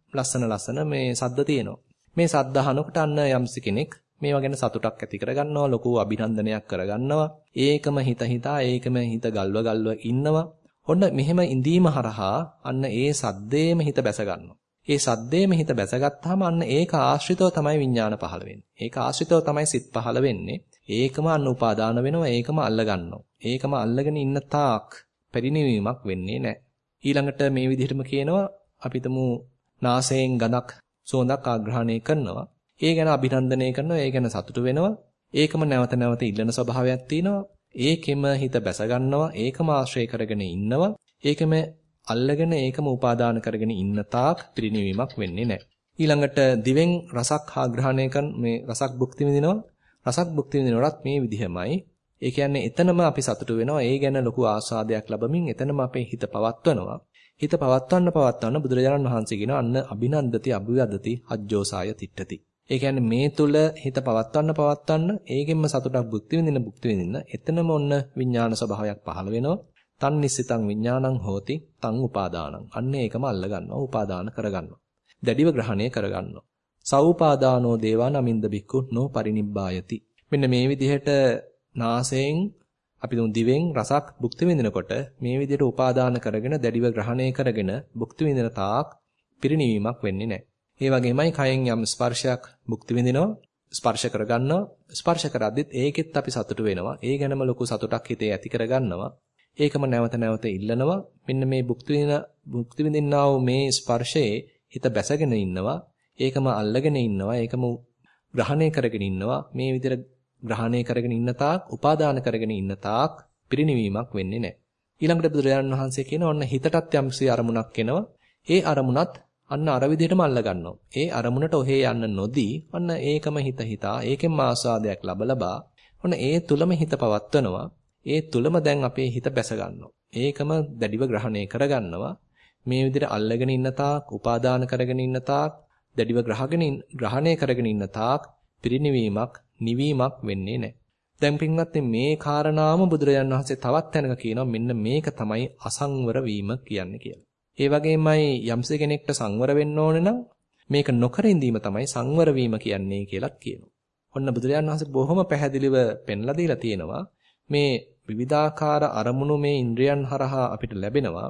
ලස්සන මේ සද්ද තියෙනවා. මේ සද්ද අහනකොට අන්න යම්සි කෙනෙක් මේවා ගැන සතුටක් ඇති කරගන්නවා, ලොකු අභිනන්දනයක් කරගන්නවා. ඒකම ඒකම හිත ගල්ව ඉන්නවා. ඔන්න මෙහෙම ඉඳීම හරහා අන්න ඒ සද්දේම හිත බැස ගන්නවා. ඒ සද්දේම හිත බැසගත්තාම අන්න ඒක ආශ්‍රිතව තමයි විඥාන පහළ වෙන්නේ. ඒක ආශ්‍රිතව තමයි සිත් පහළ වෙන්නේ. ඒකම අන්න උපාදාන වෙනවා, ඒකම අල්ල ගන්නවා. ඒකම අල්ලගෙන ඉන්න තාක් පරිණිවීමක් වෙන්නේ නැහැ. ඊළඟට මේ විදිහටම කියනවා අපිටම නාසයෙන් ගඳක් සුවඳක් ආග්‍රහණය කරනවා. ඒ ගැන අභිනන්දනය කරනවා, ඒ ගැන සතුටු වෙනවා. ඒකම නැවත ඉල්ලන ස්වභාවයක් තියෙනවා. ඒකෙම හිත බැස ගන්නවා, ඒකම ආශ්‍රය කරගෙන ඉන්නවා. ඒකම අල්ලගෙන ඒකම උපාදාන කරගෙන ඉන්න තාක් පිරිණිවීමක් වෙන්නේ නැහැ. ඊළඟට දිවෙන් රසක් ආග්‍රහණය කරන මේ රසක් භුක්ති විඳිනවා. රසක් භුක්ති විඳිනවලත් මේ විදිහමයි. ඒ කියන්නේ එතනම අපි සතුටු වෙනවා. ඒ ගැන ලොකු ආස්වාදයක් ලැබමින් එතනම අපේ හිත පවත්වනවා. හිත පවත්වන්න බුදුරජාණන් වහන්සේ කියන අන්න අභිනන්දති අභිවදති අජ්ජෝසාය තිට්ඨති. ඒ කියන්නේ මේ තුල හිත පවත්වන්න ඒකෙන්ම සතුටක් භුක්ති විඳින්න එතනම ඔන්න විඥාන ස්වභාවයක් පහළ වෙනවා. තන් නිස්සිතං විඥානං හෝති තං උපාදානං. අන්න ඒකම අල්ල ගන්නවා, උපාදාන කරගන්නවා. දැඩිව ග්‍රහණය කරගන්නවා. සෞපාදානෝ දේවා නමින්ද බික්ඛු නෝ පරිනිබ්බායති. මෙන්න මේ විදිහට නාසයෙන් අපි දිවෙන් රසක් භුක්ති විඳිනකොට මේ විදිහට උපාදාන කරගෙන දැඩිව ග්‍රහණය කරගෙන භුක්ති විඳින තාක් පිරිණිවීමක් වෙන්නේ නැහැ. ඒ වගේමයි කයෙන් යම් ස්පර්ශයක් භුක්ති විඳිනවා, ස්පර්ශ කරගන්නවා. ස්පර්ශ කරද්දිත් ඒකෙත් අපි සතුටු වෙනවා. ඒ ගැනම ලොකු සතුටක් හිතේ ඇති කරගන්නවා. ඒකම නැවත ඉල්ලනවා. මෙන්න මේ භුක්ති විඳින්නා වූ මේ ස්පර්ශයේ හිත බැසගෙන ඉන්නවා. ඒකම අල්ලගෙන ඉන්නවා. ඒකම ග්‍රහණය කරගෙන ඉන්නවා. මේ විදිහට ග්‍රහණය කරගෙන ඉන්න තාක්, උපාදාන කරගෙන ඉන්න තාක් පිරිණිවීමක් වෙන්නේ නැහැ. ඊළඟට බුදුරජාණන් වහන්සේ කියන ඔන්න හිතටත් යම්සි අරමුණක් එනවා. ඒ අරමුණත් අන්න අර විදිහටම අල්ල ගන්නවා. ඒ අරමුණට ඔහේ යන්න නොදී අන්න ඒකම හිතා ඒකෙන්ම ආස්වාදයක් ලබා ඔන්න ඒ තුලම හිත පවත්වනවා. ඒ තුලම දැන් අපේ හිත බැස ගන්නවා. ඒකම දැඩිව ග්‍රහණය කරගන්නවා. මේ විදිහට අල්ලගෙන ඉන්න තාක්, උපාදාන කරගෙන ඉන්න තාක්, දැඩිව ග්‍රහණය කරගෙන ඉන්න තාක් පිරිණිවීමක්, නිවීමක් වෙන්නේ නැහැ. දැන් පින්වත්නි මේ කාරණාම බුදුරජාණන් වහන්සේ තවත් තැනක කියනවා මෙන්න මේක තමයි අසංවර වීම කියන්නේ කියලා. ඒ වගේමයි යම්ස කෙනෙක්ට සංවර වෙන්න ඕන නම් මේක නොකර ඉඳීම තමයි සංවර වීම කියන්නේ කියලාත් කියනවා. ඔන්න බුදුරජාණන් වහන්සේ බොහොම පැහැදිලිව පෙන්ලා දීලා තියෙනවා මේ විවිධාකාර අරමුණු මේ ඉන්ද්‍රයන් හරහා අපිට ලැබෙනවා.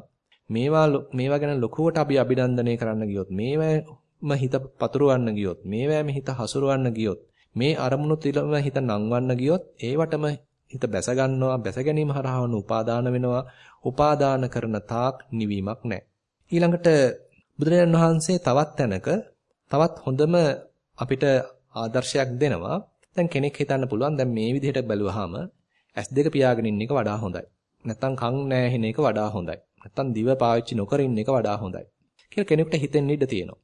මේවා ගැන ලොකුවට අපි අභිනන්දනය කරන්න ගියොත්, මේවම හිත පතුරවන්න ගියොත්, මේවැම හිත හසුරවන්න ගියොත්, මේ අරමුණු තිලම හිත නංවන්න ගියොත් ඒවටම හිත බැස ගන්නවා. බැස ගැනීම හරහා උපාදාන වෙනවා. උපාදාන කරන තාක් නිවීමක් නැහැ. ඊළඟට බුදුරජාණන් වහන්සේ තවත් තැනක තවත් හොඳම අපිට ආදර්ශයක් දෙනවා. දැන් කෙනෙක් හිතන්න පුළුවන් දැන් මේ විදිහට බැලුවාම S2 පියාගෙන ඉන්න එක වඩා හොඳයි. නැත්තම් කන් නැහැ එක වඩා හොඳයි. නැත්තම් දිව පාවිච්චි නොකර ඉන්න එක වඩා හොඳයි. කියලා කෙනෙකුට හිතෙන්න ඉඩ තියෙනවා.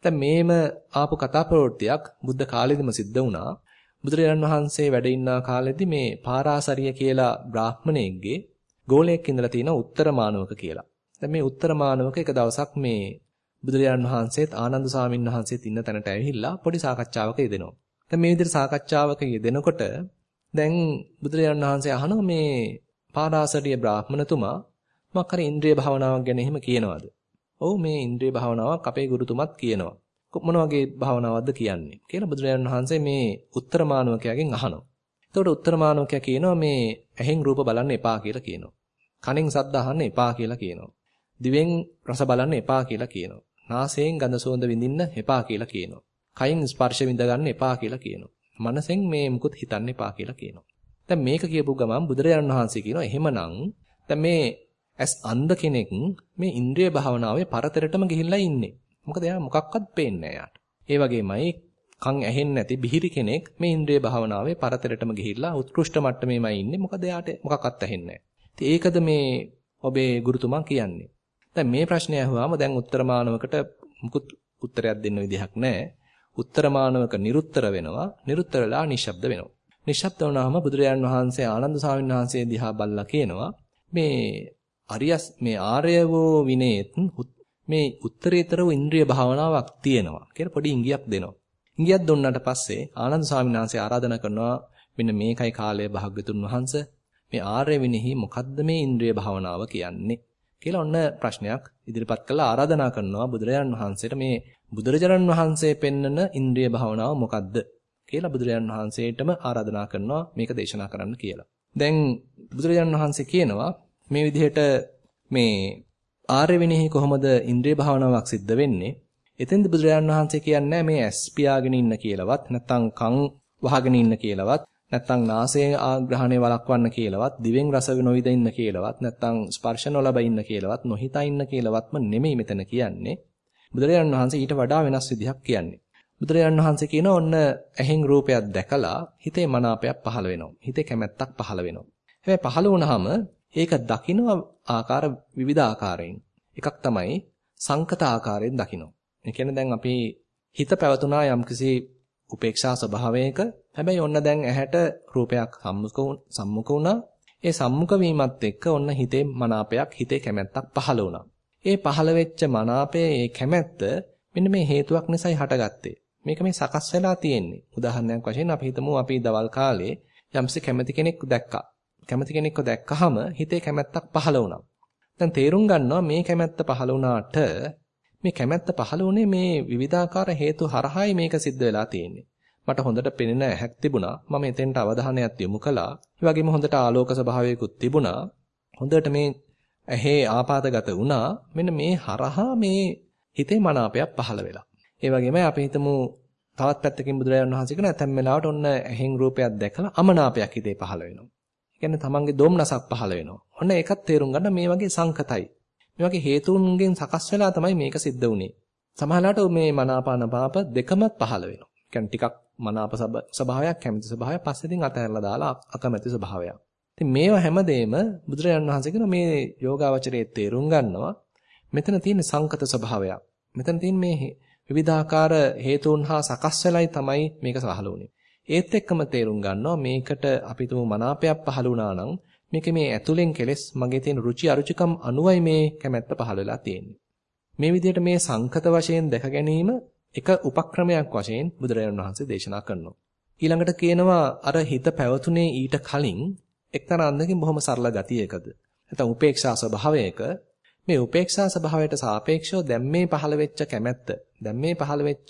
දැන් මේම ආපු කතා ප්‍රවෘත්තියක් බුද්ධ කාලෙදිම සිද්ධ වුණා. බුදුරජාණන් වහන්සේ වැඩ ඉන්න කාලෙදී මේ පාරාසරිය කියලා බ්‍රාහ්මණයෙක්ගේ ගෝලයක් ඉඳලා තියෙන උත්තර මානවක කියලා. දැන් මේ උත්තර මානවක එක දවසක් මේ බුදුරජාණන් වහන්සේත් ආනන්ද ස්වාමීන් වහන්සේත් ඉන්න තැනට ඇවිල්ලා පොඩි සාකච්ඡාවක යෙදෙනවා. දැන් මේ විදිහට සාකච්ඡාවක යෙදෙනකොට දැන් බුදුරජාණන් වහන්සේ අහනවා මේ පාරාසරිය බ්‍රාහ්මණතුමා මොකක් හරි ඉන්ද්‍රිය භාවනාවක් ගැන එහෙම කියනවාද? ඔව් මේ ඉන්ද්‍රිය භාවනාවක් අපේ ගුරුතුමත් කියනවා. මොන වගේ භාවනාවක්ද කියන්නේ කියලා බුදුරජාණන් වහන්සේ මේ උත්තර මානවකයාගෙන් අහනවා. එතකොට උත්තර මානවකයා කියනවා මේ ඇහෙන් රූප බලන්න එපා කියලා කියනවා. කනෙන් ශබ්ද අහන්න එපා කියලා කියනවා. දිවෙන් රස බලන්න එපා කියලා කියනවා. නාසයෙන් ගඳ සුවඳ විඳින්න එපා කියලා කියනවා. කයින් ස්පර්ශ විඳ ගන්න එපා කියලා කියනවා. මනසෙන් මේ මුකුත් හිතන්න එපා කියලා කියනවා. දැන් මේක කියපු ගමන් බුදුරජාණන් වහන්සේ කියනවා එහෙමනම් දැන් මේ ඇස් අන්ධ කෙනෙක් මේ ඉන්ද්‍රිය භාවනාවේ පරතරටම ගිහිල්ලා ඉන්නේ. මොකද එයා මොකක්වත් පේන්නේ නැහැ යාට. ඒ වගේමයි කන් ඇහෙන්නේ නැති බිහිරි කෙනෙක් මේ ඉන්ද්‍රිය භාවනාවේ පරතරටම ගිහිල්ලා උත්කෘෂ්ඨ මට්ටමේමයි ඉන්නේ. මොකද එයාට මොකක්වත් ඇහෙන්නේ නැහැ. ඉතින් ඒකද මේ ඔබේ ගුරුතුමා කියන්නේ. දැන් මේ ප්‍රශ්නය අහුවාම දැන් උත්තර මානවකට මුකුත් උත්තරයක් දෙන්න විදිහක් නැහැ. උත්තර මානවක නිරුත්තර වෙනවා. නිරුත්තරලා නිශ්ශබ්ද වෙනවා. නිශ්ශබ්ද වුණාම බුදුරජාණන් වහන්සේ ආනන්ද ස්වාමීන් වහන්සේ දිහා බල්ලා කියනවා මේ අරියස් මේ ආර්යවෝ විනේත් මේ උත්තරීතර වූ ඉන්ද්‍රිය භාවනාවක් තියෙනවා කියලා පොඩි ඉඟියක් දෙනවා. ඉඟියක් දුන්නාට පස්සේ ආනන්ද ස්වාමීන් වහන්සේ ආරාධනා කරනවා මෙන්න මේකයි කාලය භාග්‍යතුන් වහන්සේ මේ ආර්ය විනෙහි මොකද්ද මේ ඉන්ද්‍රිය භාවනාව කියන්නේ කියලා ඔන්න ප්‍රශ්නයක් ඉදිරිපත් කළා ආරාධනා කරනවා බුදුරජාණන් වහන්සේට මේ බුදුරජාණන් වහන්සේ පෙන්නන ඉන්ද්‍රිය භාවනාව මොකද්ද කියලා බුදුරජාණන් වහන්සේටම ආරාධනා කරනවා මේක දේශනා කරන්න කියලා. දැන් බුදුරජාණන් වහන්සේ කියනවා මේ විදිහට මේ ආර්ය විනෙහි කොහොමද ඉන්ද්‍රිය භාවනාවක් සිද්ධ වෙන්නේ? එතෙන්ද බුදුරජාණන් වහන්සේ කියන්නේ මේ ඇස් පියාගෙන ඉන්න කියලාවත් නැත්නම් කන් වහගෙන ඉන්න කියලාවත් නැත්නම් නාසයේ ආග්‍රහණය වළක්වන්න කියලාවත් දිවෙන් රස නොවිඳ ඉන්න කියලාවත් නැත්නම් ස්පර්ශ නොලබ ඉන්න කියලාවත් නොහිතා ඉන්න කියලාවත්ම නෙමෙයි මෙතන කියන්නේ. බුදුරජාණන් වහන්සේ ඊට වඩා වෙනස් විදිහක් කියන්නේ. බුදුරජාණන් වහන්සේ කියන ඔන්න ඇහෙන් රූපයක් දැකලා හිතේ මනාපයක් පහළ වෙනවා. හිතේ කැමැත්තක් පහළ වෙනවා. හැබැයි පහළ වුණාම ඒක දකින්න ආකාර විවිධ ආකාරයෙන්. එකක් තමයි සංකත ආකාරයෙන් දකින්න. ඒ කියන්නේ දැන් අපි හිත පැවතුනා යම්කිසි උපේක්ෂා ස්වභාවයක. හැබැයි ඔන්න දැන් ඇහැට රූපයක් සම්මුඛ වුණා. ඒ සම්මුඛ වීමත් එක්ක ඔන්න හිතේ මනාපයක්, හිතේ කැමැත්තක් පහළ වුණා. ඒ පහළ වෙච්ච මනාපයේ ඒ කැමැත්ත මෙන්න මේ හේතුවක් නිසායි හටගත්තේ. මේක මේ සකස් වෙලා තියෙන්නේ. උදාහරණයක් වශයෙන් අපි හිතමු අපි දවල් කාලේ යම්සි කැමති කෙනෙක් දැක්කා. කැමති කෙනෙක්ව දැක්කහම හිතේ කැමැත්තක් පහළ වුණා. දැන් තේරුම් ගන්නවා මේ කැමැත්ත පහළ වුණාට මේ කැමැත්ත පහළ වුණේ මේ විවිධාකාර හේතු හරහායි මේක සිද්ධ වෙලා තියෙන්නේ. මට හොඳට පෙනෙන ඇහැක් තිබුණා. මම එතෙන්ට අවධානයක් යොමු කළා. ඒ වගේම හොඳට ආලෝක ස්වභාවයකුත් තිබුණා. හොඳට මේ ඇහි ආපాతගත වුණා. මෙන්න මේ හරහා මේ හිතේ මනාපයක් පහළ වෙලා. ඒ වගේම අපි හිතමු තවත් පැත්තකින් බුදුරජාණන් වහන්සේ කියන ඇතැම් වෙලාවට ඔන්න ඇහෙන් රූපයක් දැකලා අමනාපයක් හිතේ පහළ වෙනවා. ඒ කියන්නේ තමන්ගේ දෝමනසක් පහළ වෙනවා. ඔන්න ඒකත් තේරුම් ගන්න මේ වගේ සංකතයි. මේ වගේ හේතුන්ගෙන් සකස් වෙලා තමයි මේක සිද්ධ වුනේ. සමහරවිට මේ මනාපානපාප දෙකම පහළ වෙනවා. ඒ කියන්නේ ටිකක් මනාප ස්වභාවයක් කැමති ස්වභාවයක් පස්සේ ඉතින් අතහැරලා දාලා අකමැති ස්වභාවයක්. ඉතින් මේවා හැමදේම බුදුරජාණන් වහන්සේ කියන මේ යෝගාවචරයේ තේරුම් ගන්නවා. මෙතන තියෙන සංකත ස්වභාවයක්. මෙතන තියෙන මේ විවිධාකාර හේතුන් හා සකස් වෙලයි තමයි මේක සහල වුනේ. ඒත් එක්කම තේරුම් ගන්නවා මේකට අපි තුමු මනාපයක් පහළ වුණා නම් මේක මේ ඇතුලෙන් කෙලස් මගේ තියෙන රුචි අරුචිකම් අනුවයි මේ කැමැත්ත පහළ වෙලා තියෙන්නේ. මේ විදිහට මේ සංකත වශයෙන් දැක ගැනීම එක උපක්‍රමයක් වශයෙන් බුදුරජාණන් වහන්සේ දේශනා කරනවා. ඊළඟට කියනවා අර හිත පැවතුනේ ඊට කලින් එක්තරා අන්දකින් බොහොම සරල ගතියකද. නැත්නම් උපේක්ෂා ස්වභාවයක මේ උපේක්ෂා ස්වභාවයට සාපේක්ෂව දැන් මේ පහළ වෙච්ච කැමැත්ත, දැන් මේ පහළ වෙච්ච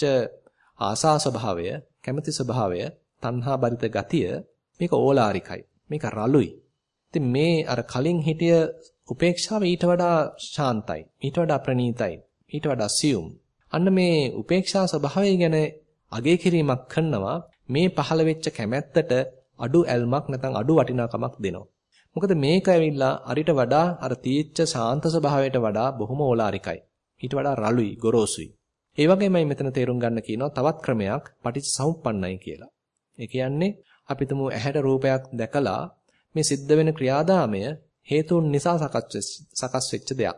ආසා ස්වභාවය, කැමැති ස්වභාවය, තණ්හා බරිත ගතිය මේක ඕලාරිකයි. මේක රළුයි. ඉතින් මේ අර කලින් හිටිය උපේක්ෂාව ඊට වඩා ශාන්තයි, ඊට වඩා ප්‍රණීතයි, ඊට වඩා සියුම්. අන්න මේ උපේක්ෂා ස්වභාවය ගැන අගය කිරීමක් කරනවා මේ පහළ වෙච්ච කැමැත්තට අඩු ඇල්මක් නැත්නම් අඩු වටිනාකමක් දෙනවා. මොකද මේක ඇවිල්ලා අරිට වඩා අර තීච්ඡ ශාන්ත ස්වභාවයට වඩා බොහොම ඕලාරිකයි. ඊට වඩා රළුයි, ගොරෝසුයි. ඒ වගේමයි මෙතන තේරුම් ගන්න කියනවා තවත් ක්‍රමයක් පටිච්චසමුප්පන්නයි කියලා. ඒ කියන්නේ අපි තුමු ඇහැට රූපයක් දැකලා මේ සිද්ධ වෙන ක්‍රියාදාමය හේතුන් නිසා සකස් වෙච්ච දෙයක්.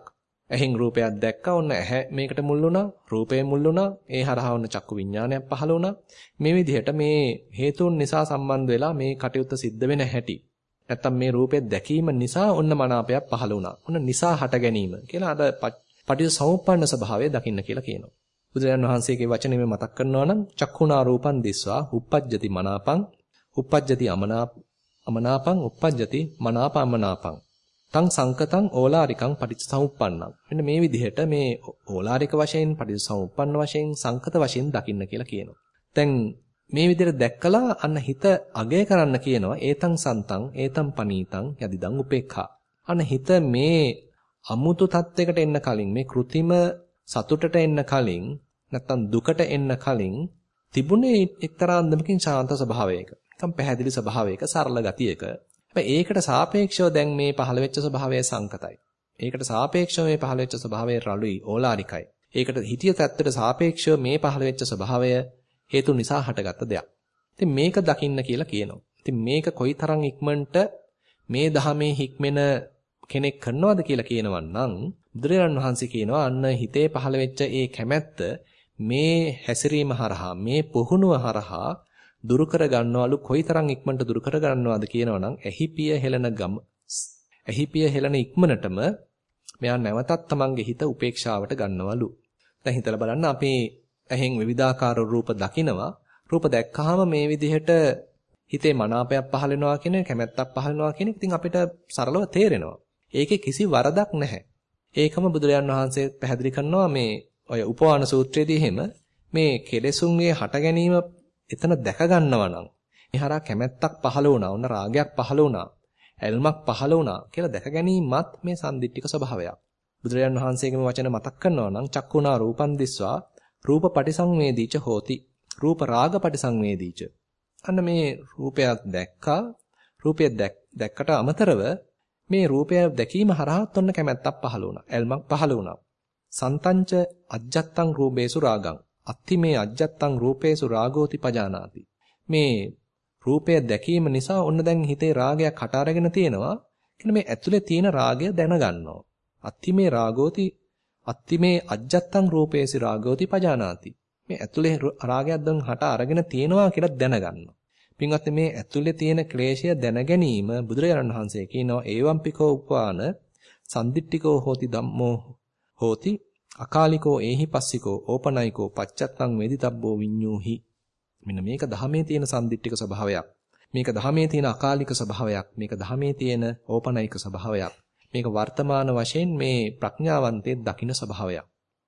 ඇහෙන් රූපයක් දැක්කා. ඔන්න ඇහැ මේකට මුල් වුණා. රූපය මුල් වුණා. ඒ හරහා ඔන්න චක්කු විඥානයක් පහළ වුණා. මේ විදිහට මේ හේතුන් නිසා සම්බන්ධ වෙලා මේ කටයුත්ත සිද්ධ වෙන හැටි. නැත්තම් මේ රූපය දැකීම නිසා ඔන්න මනාපයක් පහළ වුණා. ඔන්න නිසා හට ගැනීම කියලා අර පටිච්චසමුප්පන්න ස්වභාවය දකින්න කියලා කියනවා. බුදුරජාණන් වහන්සේගේ වචනේ මේ මතක් කරනවා නම් චක්ඛුනා රූපං දිස්වා uppajjati මනාපං uppajjati අමනාපං uppajjati මනාපමනාපං තං සංකතං ඕලාරිකං පටිච්චසමුප්පන්නං. මෙන්න මේ විදිහට මේ ඕලාරික වශයෙන් පටිච්චසමුප්පන්න වශයෙන් සංකත වශයෙන් දකින්න කියලා කියනවා. දැන් මේ විදිහට දැක්කලා අන්න හිත අගය කරන්න කියනවා ඒතං සන්තං ඒතං පනීතං යදිදං උපේක්ඛා. අන්න හිත මේ අමුතු තත්යකට එන්න කලින් මේ કૃතිම සතුටට එන්න කලින් නැත්තම් දුකට එන්න කලින් තිබුණේ එක්තරා අන්දමකින් ශාන්ත ස්වභාවයක. නිකම් පැහැදිලි ස්වභාවයක සරල ගතියක. හැබැයි ඒකට සාපේක්ෂව දැන් මේ පහළ වෙච්ච ස්වභාවය සංකතයි. ඒකට සාපේක්ෂව මේ පහළ වෙච්ච ස්වභාවය රළුයි ඕලාරිකයි. ඒකට හිතිය තත්ත්වයට සාපේක්ෂව මේ පහළ වෙච්ච ස්වභාවය හේතු නිසා හටගත්ත දෙයක්. ඉතින් මේක දකින්න කියලා කියනවා. ඉතින් මේක කොයිතරම් ඉක්මනට මේ ධහමේ හික්මෙන කෙනෙක් කරනවද කියලා කියනවා නම් බුදුරජාණන් වහන්සේ කියනවා අන්න හිතේ පහළ වෙච්ච ඒ කැමැත්ත මේ හැසිරීම හරහා මේ පුහුණුව හරහා දුරු කර ගන්නවලු කොයිතරම් ඉක්මනට දුරු කර ගන්නවද කියනවා නම් එහිපිය හෙලන ඉක්මනටම මෙයා නැවතත් තමන්ගේ හිත උපේක්ෂාවට ගන්නවලු. දැන් හිතලා බලන්න අපි ඇහෙන් විවිධාකාර රූප දකිනවා. රූප දැක්කහම මේ විදිහට හිතේ මනාපයක් පහළ වෙනවා කියන කැමැත්තක් පහළ වෙනවා කියන එක ඉතින් අපිට සරලව තේරෙනවා. ඒකේ කිසි වරදක් නැහැ. ඒකම බුදුරජාන් වහන්සේ පැහැදිලි කරනවා මේ ඔය උපවාන සූත්‍රයේදී එහෙම මේ කෙලෙසුන්ගේ හට ගැනීම එතන දැක ගන්නවා නම් එහරා කැමැත්තක් පහළ වුණා, උන්න රාගයක් පහළ වුණා, ඇල්මක් පහළ වුණා කියලා දැක ගැනීමත් මේ සම්දිට්ඨික ස්වභාවයක්. බුදුරජාන් වහන්සේගේ වචන මතක් කරනවා නම් චක්කුණා රූපං දිස්වා රූප පටිසංවේදීච හෝති. රූප රාග පටිසංවේදීච. අන්න මේ රූපයක් දැක්කා. රූපය දැක්කට අමතරව මේ රූපය දැකීම හරහාත් ඔන්න කැමැත්තක් පහළ වුණා. ඇල්මක් පහළ වුණා. සන්තංච අජ්ජත්තං රූපේසු රාගං. අත්ති මේ අජ්ජත්තං රූපේසු රාගෝති පජානාති. මේ රූපය දැකීම නිසා ඔන්න දැන් හිතේ රාගයක් හට අරගෙන තියෙනවා. කියන මේ ඇතුලේ තියෙන රාගය දැනගන්නවා. අත්ති මේ රාගෝති අත්ති මේ අජ්ජත්තං රූපේසි රාගෝති පජානාති. මේ ඇතුලේ රාගයක් දැන් හට අරගෙන තියෙනවා කියලා දැනගන්නවා. පින්වත්නි මේ ඇතුලේ තියෙන ක්ලේශය දැන ගැනීම බුදුරජාණන් වහන්සේ කියනවා ඒවම්පිකෝ උපාන සම්දිට්ඨිකෝ හෝති ධම්මෝ හෝති අකාලිකෝ ඒහි පස්සිකෝ ඕපනයිකෝ පච්චත්තං වේදිතබ්බෝ විඤ්ඤූහි. මෙන්න මේක ධහමේ තියෙන සම්දිට්ඨික ස්වභාවයක්. මේක ධහමේ තියෙන අකාලික ස්වභාවයක්. මේක ධහමේ තියෙන ඕපනයික ස්වභාවයක්. මේක වර්තමාන වශයෙන් මේ ප්‍රඥාවන්තයේ දකින්න ස්වභාවයක්.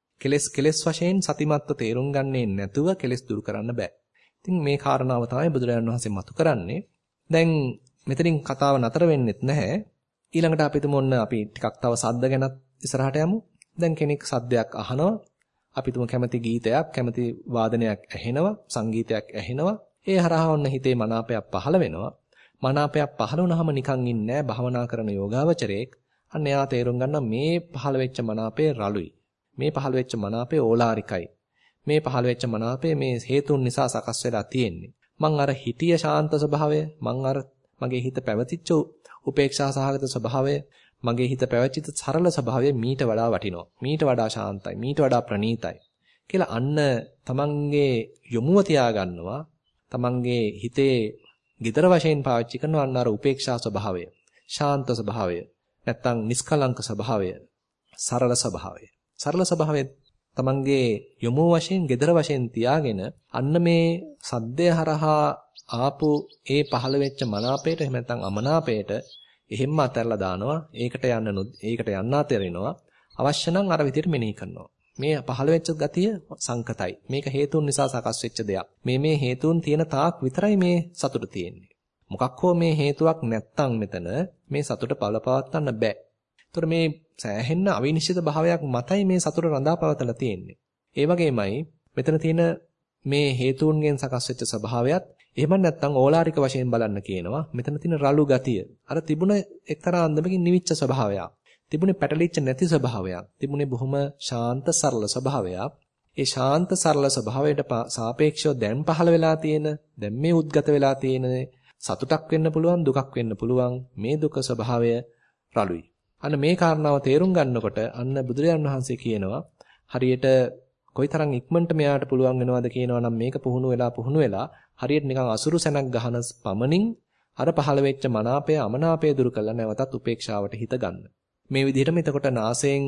කෙලස් වශයෙන් සතිමත්ව තේරුම් ගන්නේ නැතුව කෙලස් දුරු කරන්න බෑ. ඉතින් මේ කාරණාව තමයි බුදුරජාණන් වහන්සේ මතු කරන්නේ. දැන් මෙතනින් කතාව නතර වෙන්නෙත් නැහැ. ඊළඟට අපි තුමු ඔන්න අපි ටිකක් තව සද්ද ගැනත් ඉස්සරහට යමු. දැන් කෙනෙක් සද්දයක් අහනවා. අපි තුමු කැමති ගීතයක්, කැමති වාදනයක් ඇහෙනවා, සංගීතයක් ඇහෙනවා. ඒ හරහා ඔන්න හිතේ මනාපයක් පහළ වෙනවා. මනාපයක් පහළ වුණාම නිකන් ඉන්නේ භාවනා කරන යෝගාවචරයෙක්. අන්න එයා තේරුම් ගන්නවා මේ පහළ වෙච්ච මනාපේ රළුයි. මේ පහළ වෙච්ච මනාපේ ඕලාරිකයි. මේ පහළ වෙච්ච මනාපේ මේ හේතුන් නිසා සකස් වෙලා තියෙන්නේ. මං අර හිතිය ශාන්ත ස්වභාවය, මං අර මගේ හිත පැවතිච්ච උපේක්ෂා සහගත ස්වභාවය, මගේ හිත පැවතිච්ච සරල ස්වභාවය මීට වඩා වටිනවා. මීට වඩා ශාන්තයි, මීට වඩා ප්‍රණීතයි කියලා අන්න තමන්ගේ යොමුව තියාගන්නවා. තමන්ගේ හිතේ gedara වශයෙන් පාවිච්චි කරනවා අන්න අර උපේක්ෂා ස්වභාවය, ශාන්ත ස්වභාවය, නැත්තම් නිස්කලංක ස්වභාවය, සරල ස්වභාවය. සරල ස්වභාවය තමන්ගේ යොමු වශයෙන් gedara වශයෙන් තියාගෙන අන්න මේ සද්දය හරහා ආපු ඒ පහළ වෙච්ච මනාපයට එහෙම නැත්නම් අමනාපයට එහෙම්ම අතහැරලා දානවා. ඒකට යන්න අතරිනවා. අවශ්‍ය නම් අර විදිහට මෙනෙහි කරනවා. මේ පහළ වෙච්ච ගතිය සංකතයි. මේක හේතුන් නිසා සකස් වෙච්ච දෙයක්. මේ හේතුන් තියෙන තාක් විතරයි මේ සතුට තියෙන්නේ. මොකක් හෝ මේ හේතුවක් නැත්තම් මෙතන මේ සතුට පළපවත්වන්න බෑ. ඒතර මේ සෑහෙන්න අවිනිශ්චිත භාවයක් මතයි මේ සතුට රඳාපවතලා තියෙන්නේ. ඒ වගේමයි මෙතන තියෙන මේ හේතුන්ගෙන් සකස් වෙච්ච ස්වභාවයත් එහෙම නැත්නම් ඕලාරික වශයෙන් බලන්න කියනවා. මෙතන තියෙන රළු ගතිය. අර තිබුණ එක්තරා අන්දමකින් නිවිච්ච ස්වභාවයක්. තිබුණේ පැටලිච්ච නැති ස්වභාවයක්. තිබුණේ බොහොම ශාන්ත සරල ස්වභාවයක්. ඒ ශාන්ත සරල ස්වභාවයට සාපේක්ෂව දැන් පහළ වෙලා තියෙන, දැන් මේ උද්ගත වෙලා තියෙන සතුටක් වෙන්න පුළුවන්, දුකක් වෙන්න පුළුවන්. මේ දුක ස්වභාවය රළුයි. අන්න මේ කාරණාව තේරුම් ගන්නකොට අන්න බුදුරජාණන් වහන්සේ කියනවා හරියට කොයිතරම් ඉක්මනට මෙයාට පුළුවන් වෙනවද කියනවා නම් මේක පුහුණු වෙලා හරියට නිකන් අසුරු සැනක් ගහන පමණින් අර පහළ වෙච්ච මනාපය අමනාපය දුරු කළා නැවතත් උපේක්ෂාවට හිත ගන්න. මේ විදිහටම එතකොට නාසයෙන්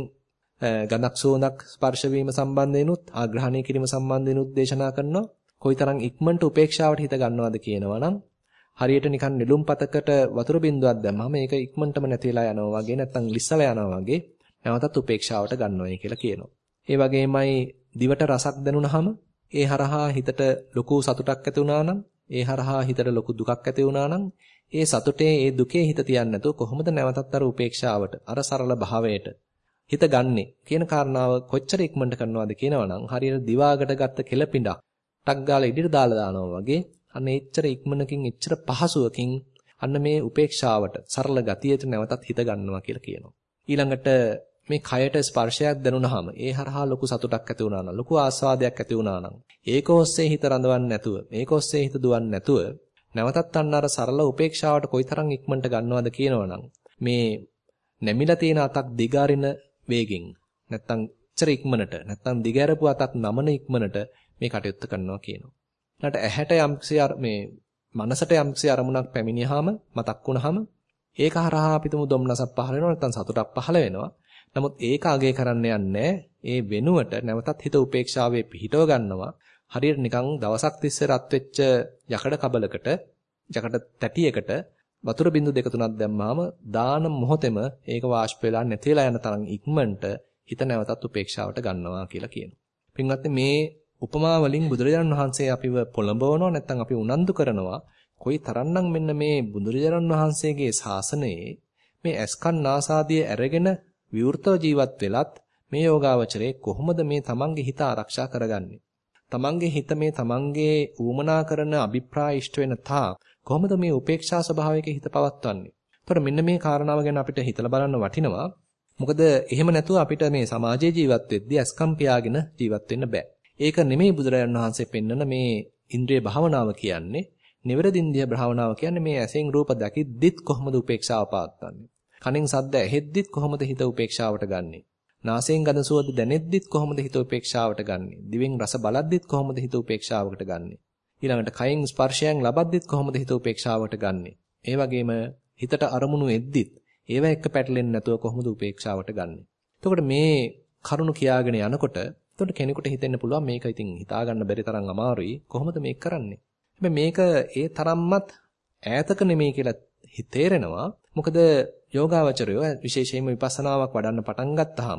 ගඳක් සුවඳක් ස්පර්ශ වීම සම්බන්ධයෙන්ුත් ආග්‍රහණය කිරීම සම්බන්ධයෙන්ුත් දේශනා කරනවා. කොයිතරම් ඉක්මනට උපේක්ෂාවට හිත ගන්නවද කියනවා නම් හරියට නිකන් නෙළුම් පතකට වතුර බින්දුවක් දැම්මම මේක ඉක්මනටම නැති වෙලා යනවා වගේ නැත්නම් ලිස්සලා යනවා වගේ නැවතත් උපේක්ෂාවට ගන්නවයි කියලා කියනවා. ඒ වගේමයි දිවට රසක් දැනුණාම ඒ හරහා හිතට ලොකු සතුටක් ඇති වුණා නම් ඒ හරහා හිතට ලොකු දුකක් ඇති වුණා නම් ඒ සතුටේ ඒ දුකේ හිත තියන්නේ නැතුව කොහොමද නැවතත් අර උපේක්ෂාවට අර සරල භාවයට හිත ගන්නෙ කියන කාරණාව කොච්චර ඉක්මනට කරනවද කියනවනම් හරියට දිවාකට ගත්ත කෙලපිඬක් ටක් ගාලා ඉදිරියට දාලා දානවා වගේ අන්න එච්චර ඉක්මනකින් එච්චර පහසුවකින් අන්න මේ උපේක්ෂාවට සරල ගතියට නැවතත් හිත ගන්නවා කියලා කියනවා. ඊළඟට මේ කයට ස්පර්ශයක් දැනුණාම ඒ හරහා ලොකු සතුටක් ඇති වුණා නම් ලොකු ආස්වාදයක් ඇති වුණා නම් ඒක ඔස්සේ හිත රඳවන්නේ නැතුව මේක ඔස්සේ හිත දුවන්නේ නැතුව නැවතත් අන්න අර සරල උපේක්ෂාවට කොයිතරම් ඉක්මනට ගන්නවද කියනවනම් මේ නැමිලා තියෙන අතක් දිගාරින වේගෙන් නැත්තම් ඉච්චර ඉක්මනට නැත්තම් දිගෑරපු අතක් නමන ඉක්මනට මේ කටයුත්ත කරනවා කියනවා. ඊට ඇහැට යම්කිසි මේ මනසට යම්කිසි අරමුණක් පැමිණියාම මතක් වුණාම ඒක හරහා අපිටම දොම්නසක් පහළ වෙනවා නැත්තම් සතුටක් පහළ වෙනවා. නමුත් ඒක අගේ කරන්න යන්නේ ඒ වෙනුවට නැවතත් හිත උපේක්ෂාවේ පිහිටව ගන්නවා. හරියට නිකන් දවසක් තිස්සේ රත් වෙච්ච යකඩ කබලකට යකඩ තැටියකට වතුර බින්දු දෙක තුනක් දැම්මාම දාන මොහොතේම ඒක වාෂ්ප වෙලා නැති වෙලා යන තරම් ඉක්මනට හිත නැවතත් උපේක්ෂාවට ගන්නවා කියලා කියනවා. පින්වත්නි මේ උපමා වලින් බුදුරජාණන් වහන්සේ අපිව පොළඹවනවා නැත්නම් අපි උනන්දු කරනවා කොයි තරම්නම් මෙන්න මේ බුදුරජාණන් වහන්සේගේ ශාසනයේ මේ ඇස්කන් නාසාදිය අරගෙන විවෘතව ජීවත් වෙලත් මේ යෝගාවචරයේ කොහොමද මේ තමන්ගේ හිත ආරක්ෂා කරගන්නේ? තමන්ගේ හිත මේ තමන්ගේ ඌමනා කරන අභිප්‍රාය ඉෂ්ට වෙන තාක් කොහොමද මේ උපේක්ෂා ස්වභාවයක හිත පවත්වන්නේ? එතකොට මෙන්න මේ කාරණාව ගැන අපිට හිතලා බලන්න වටිනවා. මොකද එහෙම නැතුව අපිට මේ සමාජයේ ජීවත් වෙද්දී අස්කම් පියාගෙන ජීවත් වෙන්න බෑ. ඒක නෙමෙයි බුදුරජාණන් වහන්සේ පෙන්වන මේ ඉන්ද්‍රිය භාවනාව කියන්නේ. නිවැරදි ඉන්ද්‍රිය භාවනාව කියන්නේ මේ ඇසෙන් රූප දකිද්දිත් කොහොමද උපේක්ෂාව පවත්වන්නේ? කනෙන් ශබ්ද ඇහෙද්දිත් කොහොමද හිත උපේක්ෂාවට ගන්නෙ? නාසයෙන් ගඳ සුවඳ දැනෙද්දිත් කොහොමද හිත උපේක්ෂාවට ගන්නෙ? දිවෙන් රස බලද්දිත් කොහොමද හිත උපේක්ෂාවකට ගන්නෙ? ඊළඟට කයෙන් ස්පර්ශයෙන් ලබද්දිත් කොහොමද හිත උපේක්ෂාවට ගන්නෙ? ඒ වගේම හිතට අරමුණු එද්දිත් ඒව එක්ක පැටලෙන්නේ නැතුව කොහොමද උපේක්ෂාවට ගන්නෙ? එතකොට මේ කරුණු කියාගෙන යනකොට එතකොට කෙනෙකුට හිතෙන්න පුළුවන් මේක ඉතින් හිතා ගන්න බැරි තරම් අමාරුයි. කොහොමද මේක කරන්නේ? හැබැයි මේක ඒ තරම්මත් ඈතක නෙමෙයි කියලා තේරෙනවා. මොකද යෝගාවචරය විශේෂයෙන්ම විපස්සනාවක් වඩන්න පටන් ගත්තාම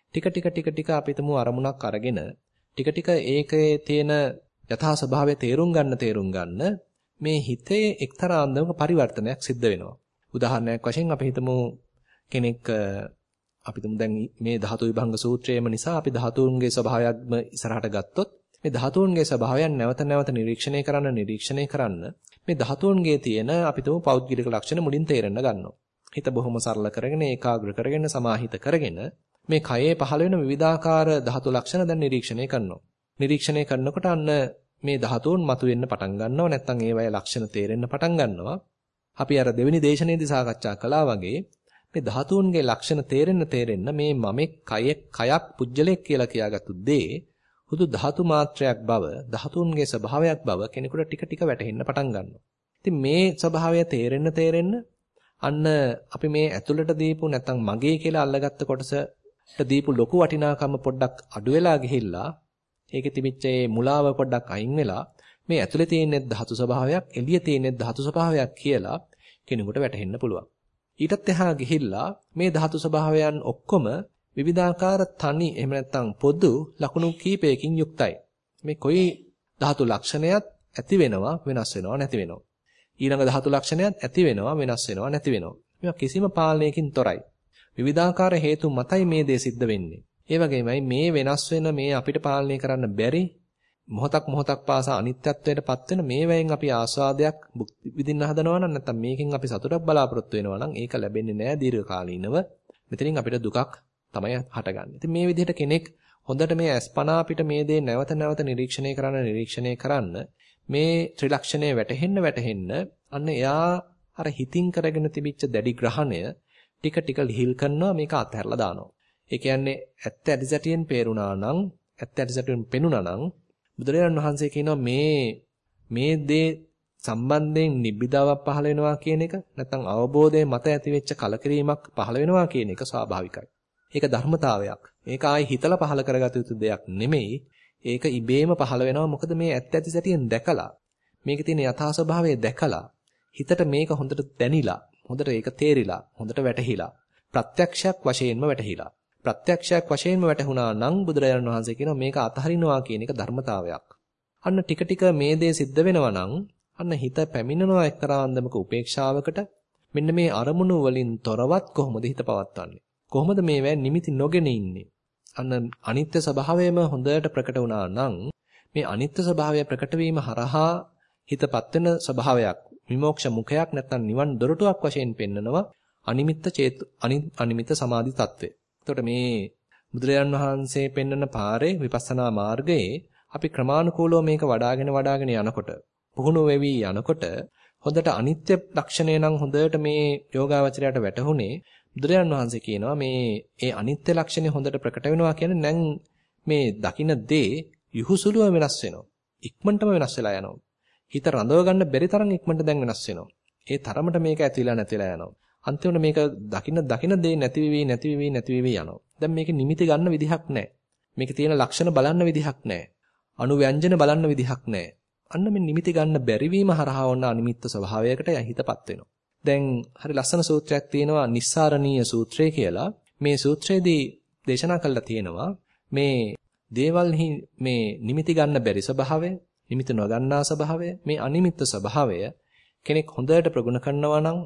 ටික අපිටම අරමුණක් අරගෙන ටික ඒකේ තියෙන යථා ස්වභාවය තේරුම් ගන්න මේ හිතේ එක්තරා අන්දමක පරිවර්තනයක් සිද්ධ වෙනවා. උදාහරණයක් වශයෙන් අපි හිතමු කෙනෙක් දැන් මේ ධාතු විභංග සූත්‍රයේම නිසා අපි ධාතුන්ගේ ස්වභාවයක්ම ඉස්සරහට ගත්තොත් මේ ධාතුන්ගේ ස්වභාවයන් නැවත නිරීක්ෂණය කරන්න මේ ධාතුන්ගේ තියෙන අපිටම පෞද්ගලික ලක්ෂණ මුලින් තේරෙන්න ගන්නවා. හිත බොහොම සරල කරගෙන ඒකාග්‍ර කරගෙන සමාහිත කරගෙන මේ කයේ පහළ වෙන විවිධාකාර ධාතු ලක්ෂණ දැන් නිරීක්ෂණය කරනවා. නිරීක්ෂණය කරනකොට අන්න මේ ධාතුන් මතුවෙන්න පටන් ගන්නවා. නැත්නම් ඒවයේ ලක්ෂණ තේරෙන්න පටන් ගන්නවා. අපි අර දෙවෙනි දේශනාවේදී සාකච්ඡා කළා වගේ මේ ධාතුන්ගේ ලක්ෂණ තේරෙන්න මේ මමෙක් කයක් පුජ්‍යලයක් කියලා කියාගත්තු දේ හුදු ධාතු මාත්‍රයක් බව ධාතුන්ගේ ස්වභාවයක් බව කෙනෙකුට ටික වැටහෙන්න පටන් ගන්නවා. ඉතින් මේ ස්වභාවය තේරෙන්න අන්න අපි මේ ඇතුළට දීපු නැත්නම් මගේ කියලා අල්ලගත්ත කොටසට දීපු ලොකු වටිනාකම පොඩ්ඩක් අඩු වෙලා ගිහිල්ලා ඒකේ තිබිච්ච ඒ මුලාව පොඩ්ඩක් අයින් වෙලා මේ ඇතුලේ තියෙන ධාතු ස්වභාවයක් එළියේ තියෙන ධාතු ස්වභාවයක් කියලා කෙනෙකුට වැටහෙන්න පුළුවන්. ඊටත් එහා ගිහිල්ලා මේ ධාතු ස්වභාවයන් ඔක්කොම විවිධාකාර තනි එහෙම නැත්නම් පොදු ලක්ෂණ කීපයකින් යුක්තයි. මේ කොයි ධාතු ලක්ෂණයක් ඇති වෙනවා වෙනස් වෙනවා නැති වෙනවා. ඊළඟ ධාතු ලක්ෂණයක් ඇති වෙනවා වෙනස් වෙනවා නැති වෙනවා. මේවා කිසිම පාලනයකින් තොරයි. විවිධාකාර හේතු මතයි මේ දේ සිද්ධ වෙන්නේ. ඒ වගේමයි මේ වෙනස් වෙන මේ අපිට පාලනය කරන්න බැරි මොහොතක් පාසා අනිත්‍යත්වයටපත් වෙන මේ වයින් අපි ආස්වාදයක් විඳින්න හදනවා නම් නැත්නම් මේකෙන් අපි සතුටක් බලාපොරොත්තු වෙනවා නම් ඒක ලැබෙන්නේ නැහැ දීර්ඝකාලීනව. මෙතනින් අපිට දුකක් තමයි හටගන්නේ. ඉතින් මේ විදිහට කෙනෙක් හොඳට මේ අස්පනා අපිට මේ දේ නැවත නිරීක්ෂණය කරන්න මේ ත්‍රිලක්ෂණය වැටහෙන්න අන්න එයා අර හිතින් කරගෙන තිබිච්ච දැඩි ග්‍රහණය ටික ටික ලිහිල් කරනවා මේක අතහැරලා දානවා. ඒ කියන්නේ ඇත්ත ඇති සැටියෙන් පේරුණා නම් ඇත්ත ඇති සැටියෙන් පෙනුණා නම් බුදුරජාණන් වහන්සේ කියනවා මේ දේ සම්බන්ධයෙන් නිබ්බිදාවක් පහළ වෙනවා කියන එක නැත්නම් අවබෝධයේ මත ඇති වෙච්ච කලකිරීමක් පහළ වෙනවා කියන එක ස්වාභාවිකයි. ඒක ධර්මතාවයක්. ඒක ආයි හිතලා පහළ කරගත යුතු දෙයක් නෙමෙයි. ඒක ඉබේම පහළ වෙනවා. මොකද මේ ඇත්ත ඇති සැටියෙන් දැකලා මේකේ තියෙන යථා ස්වභාවය දැකලා හිතට මේක හොඳට දැනිලා හොඳට ඒක තේරිලා හොඳට වැටහිලා ප්‍රත්‍යක්ෂයක් වශයෙන්ම වැටහිලා ප්‍රත්‍යක්ෂයක් වශයෙන්ම වැටහුණා නම් බුදුරජාණන් වහන්සේ කියනවා මේක අතහරිනවා කියන එක ධර්මතාවයක්. අන්න ටික ටික මේ දේ සිද්ධ වෙනවා නම් අන්න හිත පැමිණෙනවා එක්තරා අන්දමක උපේක්ෂාවකට. මෙන්න මේ අරමුණු වලින් තොරවත් කොහොමද හිත පවත්වන්නේ? කොහොමද මේවැ නිමිති නොගෙන ඉන්නේ? අන්න අනිත්‍ය ස්වභාවයම හොඳට ප්‍රකට වුණා නම් මේ අනිත්‍ය ස්වභාවය ප්‍රකට වීම හරහා හිතපත් වෙන ස්වභාවයක් විමෝක්ෂ මුඛයක් නැත්නම් නිවන් දොරටුවක් වශයෙන් පෙන්නනවා අනිමිත්ත සමාධි తත්වය. එතකොට මේ බුදුරජාන් වහන්සේ පෙන්වන පාරේ විපස්සනා මාර්ගයේ අපි ක්‍රමානුකූලව මේක වඩාගෙන යනකොට පුහුණු වෙවි යනකොට හොඳට අනිත්‍ය ලක්ෂණය නම් හොඳට මේ යෝගාවචරයට වැටහුනේ බුදුරජාන් වහන්සේ කියනවා මේ අනිත්‍ය ලක්ෂණය හොඳට ප්‍රකට වෙනවා කියන්නේ නැන් මේ දකින්න දේ යහුසුලුව වෙනස් වෙනවා. ඉක්මනටම වෙනස් වෙලා යනවා. හිත රඳව ගන්න බැරි තරම් ඉක්මනට දැන් වෙනස් වෙනවා. ඒ තරමට මේක ඇතිලා නැතිලා යනවා. අන්තිමට මේක දකින්න දේ නැති වෙවි යනවා. දැන් මේකේ නිමිති ගන්න විදිහක් නැහැ. මේකේ තියෙන ලක්ෂණ බලන්න විදිහක් නැහැ. අනුව්‍යංජන බලන්න විදිහක් නැහැ. අන්න මේ නිමිති ගන්න බැරි වීම හරහා වුණ අනිමිත්ත ස්වභාවයකට හිතපත් වෙනවා. දැන් හරි ලස්සන සූත්‍රයක් තියෙනවා නිස්සාරණීය සූත්‍රය කියලා. මේ සූත්‍රයේදී දේශනා කළා තියෙනවා මේ දේවල්හි මේ නිමිති ගන්න බැරි ස්වභාවය, නිමිති නොගන්නා ස්වභාවය, මේ අනිමිත්ත ස්වභාවය කෙනෙක් හොඳට ප්‍රගුණ කරනවා නම්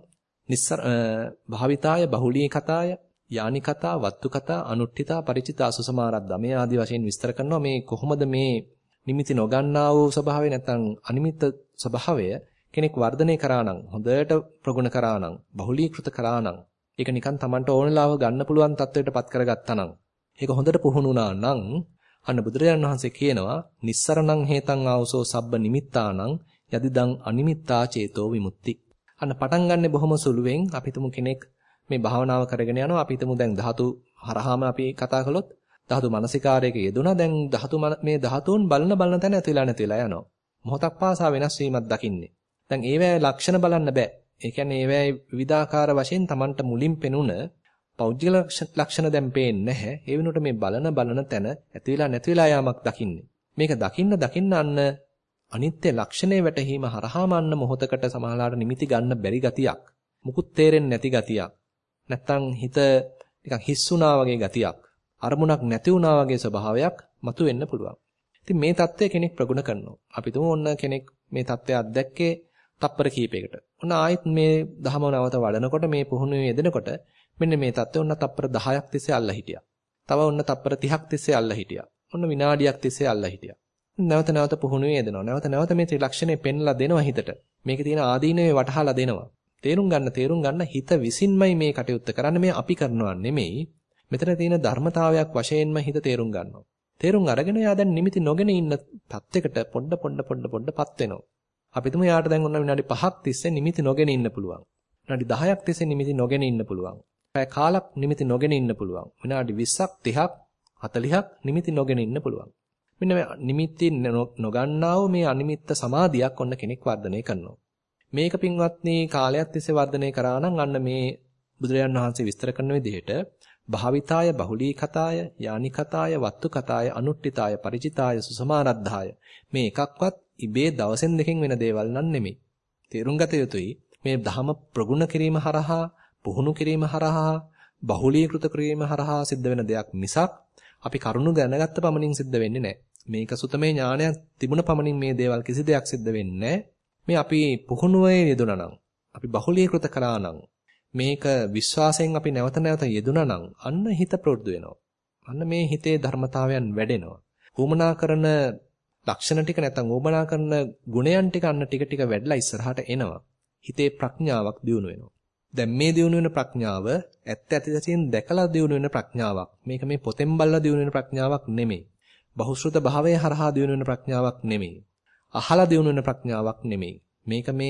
භාවිතාය බහුලී කතාය යානි කතා වත්තු කතා අනුට්ඨිතා ಪರಿචිතා සුසමාරද්දා මේ ආදි වශයෙන් විස්තර කරනවා මේ කොහොමද මේ නිමිති නොගන්නා වූ ස්වභාවය නැත්නම් අනිමිත්ත ස්වභාවය කෙනෙක් වර්ධනය කරා නම් හොඳට ප්‍රගුණ කරා නම් බහුලීකృత කරා නම් ඒක නිකන් Tamanට ඕනලාව ගන්න පුළුවන් තත්වයකටපත් කරගත්තා නම් ඒක හොඳට පුහුණුනා නම් අන්න බුදුරජාණන් වහන්සේ කියනවා නිස්සරණං හේතං ආවසෝ සබ්බ නිමිත්තානං යදිදං අනිමිත්තා චේතෝ විමුක්ති. අන්න පටන් ගන්න බොහොම සුළුවෙන් අපි හිතමු කෙනෙක් මේ භාවනාව කරගෙන යනවා. අපි හිතමු දැන් ධාතු හරහාම අපි කතා කළොත් ධාතු මනසිකාරයක යෙදුණා. දැන් මේ ධාතුන් බලන තැන ඇතිලා නැතිලා යනවා. මොහොතක් පාසා වෙනස් වීමක් දකින්නේ. දැන් ඒවැය ලක්ෂණ බලන්න බෑ. ඒ කියන්නේ ඒවැය විවිධාකාර වශයෙන් Tamanට මුලින් පෙනුන පෞද්ගල ලක්ෂණ දැන් පේන්නේ නැහැ. ඒ වෙනුවට මේ බලන තැන ඇතිලා නැතිලා යාමක් දකින්නේ. මේක දකින්න අන්න අනිත්‍ය ලක්ෂණේ වැටහීම හරහාම අන්න මොහොතකට සමහරලාට නිමිති ගන්න බැරි ගතියක්. මුකුත් තේරෙන්නේ නැති ගතියක්. නැත්තම් හිත නිකන් හිස්සුනා වගේ ගතියක්. අරමුණක් නැති වුණා වගේ ස්වභාවයක් මතුවෙන්න පුළුවන්. ඉතින් මේ தත්ත්වය කෙනෙක් ප්‍රගුණ කරනවා. අපි තුමු ඔන්න කෙනෙක් මේ தත්ත්වය අත්දැක්කේ තප්පර කීපයකට. ඔන්න ආයෙත් මේ දහම නැවත වඩනකොට මේ පුහුණුවේ යෙදෙනකොට මෙන්න මේ தත්ත්වය ඔන්න තප්පර 10ක් තිස්සේ අල්ලා හිටියා. තව ඔන්න තප්පර 30ක් තිස්සේ අල්ලා හිටියා. ඔන්න විනාඩියක් තිස්සේ අල්ලා හිටියා. නැවත පුහුණුවේ යෙදෙනවා. නැවත මේ ත්‍රිලක්ෂණය පෙන්ලා දෙනවා හිතට. මේකේ තියෙන ආදීනවේ වටහලා දෙනවා. තේරුම් ගන්න හිත විසින්මයි මේ කටයුත්ත කරන්නේ. මේ අපි කරනවා නෙමෙයි. මෙතන තියෙන ධර්මතාවයක් වශයෙන්ම හිත තේරුම් ගන්නවා. තේරුම් අරගෙන යා දැන් නිමිති නොගෙන ඉන්න තත්යකට පොඩ්ඩපත් වෙනවා. අපි තුමු යාට දැන් ඔන්න විනාඩි 5ක් තිස්සේ නිමිති නොගෙන ඉන්න පුළුවන්. විනාඩි 10ක් තිස්සේ නිමිති නොගෙන ඉන්න පුළුවන්. පැය කාලක් නිමිති නොගෙන ඉන්න පුළුවන්. විනාඩි 20ක් 30ක් 40ක් නිමිති නොගෙන ඉන්න පුළුවන්. මෙන්න මේ නිමිති නොගන්නා වූ මේ අනිමිත්ත සමාධියක් ඔන්න කෙනෙක් වර්ධනය කරනවා. මේක පින්වත්නි කාලයක් තිස්සේ වර්ධනය කරා නම් අන්න මේ බුදුරජාන් වහන්සේ විස්තර කරන විදිහට භාවිතාය බහුලී කතාය යානි කතාය වත්තු කතාය අනුට්ඨිතාය ಪರಿචිතාය සුසමානද්ධාය මේ එකක්වත් ඉබේ දවසෙන් දෙකෙන් වෙන දේවල් නන් නෙමෙයි. තේරුම් ගත යුතුයි මේ ධහම ප්‍රගුණ කිරීම හරහා පුහුණු කිරීම හරහා බහුලීකృత කිරීම හරහා සිද්ධ වෙන දෙයක් මිසක් අපි කරුණු දැනගත්ත පමණින් සිද්ධ වෙන්නේ නැහැ. මේක සුතමේ ඥානයක් තිබුණ පමණින් මේ දේවල් කිසි දෙයක් සිද්ධ වෙන්නේ මේ අපි පුහුණුවේ යෙදුණා නම් අපි බහුලීකృత කරා නම් මේක විශ්වාසයෙන් අපි නැවත යෙදුණා නම් අන්න හිත ප්‍රවෘද්ධ වෙනවා. අන්න මේ හිතේ ධර්මතාවයන් වැඩෙනවා. ඌමනා කරන ලක්ෂණ ටික නැත්නම් ඌමනා කරන ගුණයන් ටික අන්න ටික වැඩිලා ඉස්සරහට එනවා. හිතේ ප්‍රඥාවක් දියුණු වෙනවා. දැන් මේ දියුණු වෙන ප්‍රඥාව ඇත්ත ඇතිසැටියෙන් දැකලා දියුණු වෙන ප්‍රඥාවක්. මේක මේ පොතෙන් බලලා දියුණු වෙන ප්‍රඥාවක් නෙමෙයි. බහුශ්‍රృత භාවයේ හරහා දියුණු වෙන ප්‍රඥාවක් නෙමෙයි. අහලා දියුණු වෙන ප්‍රඥාවක් නෙමෙයි. මේක මේ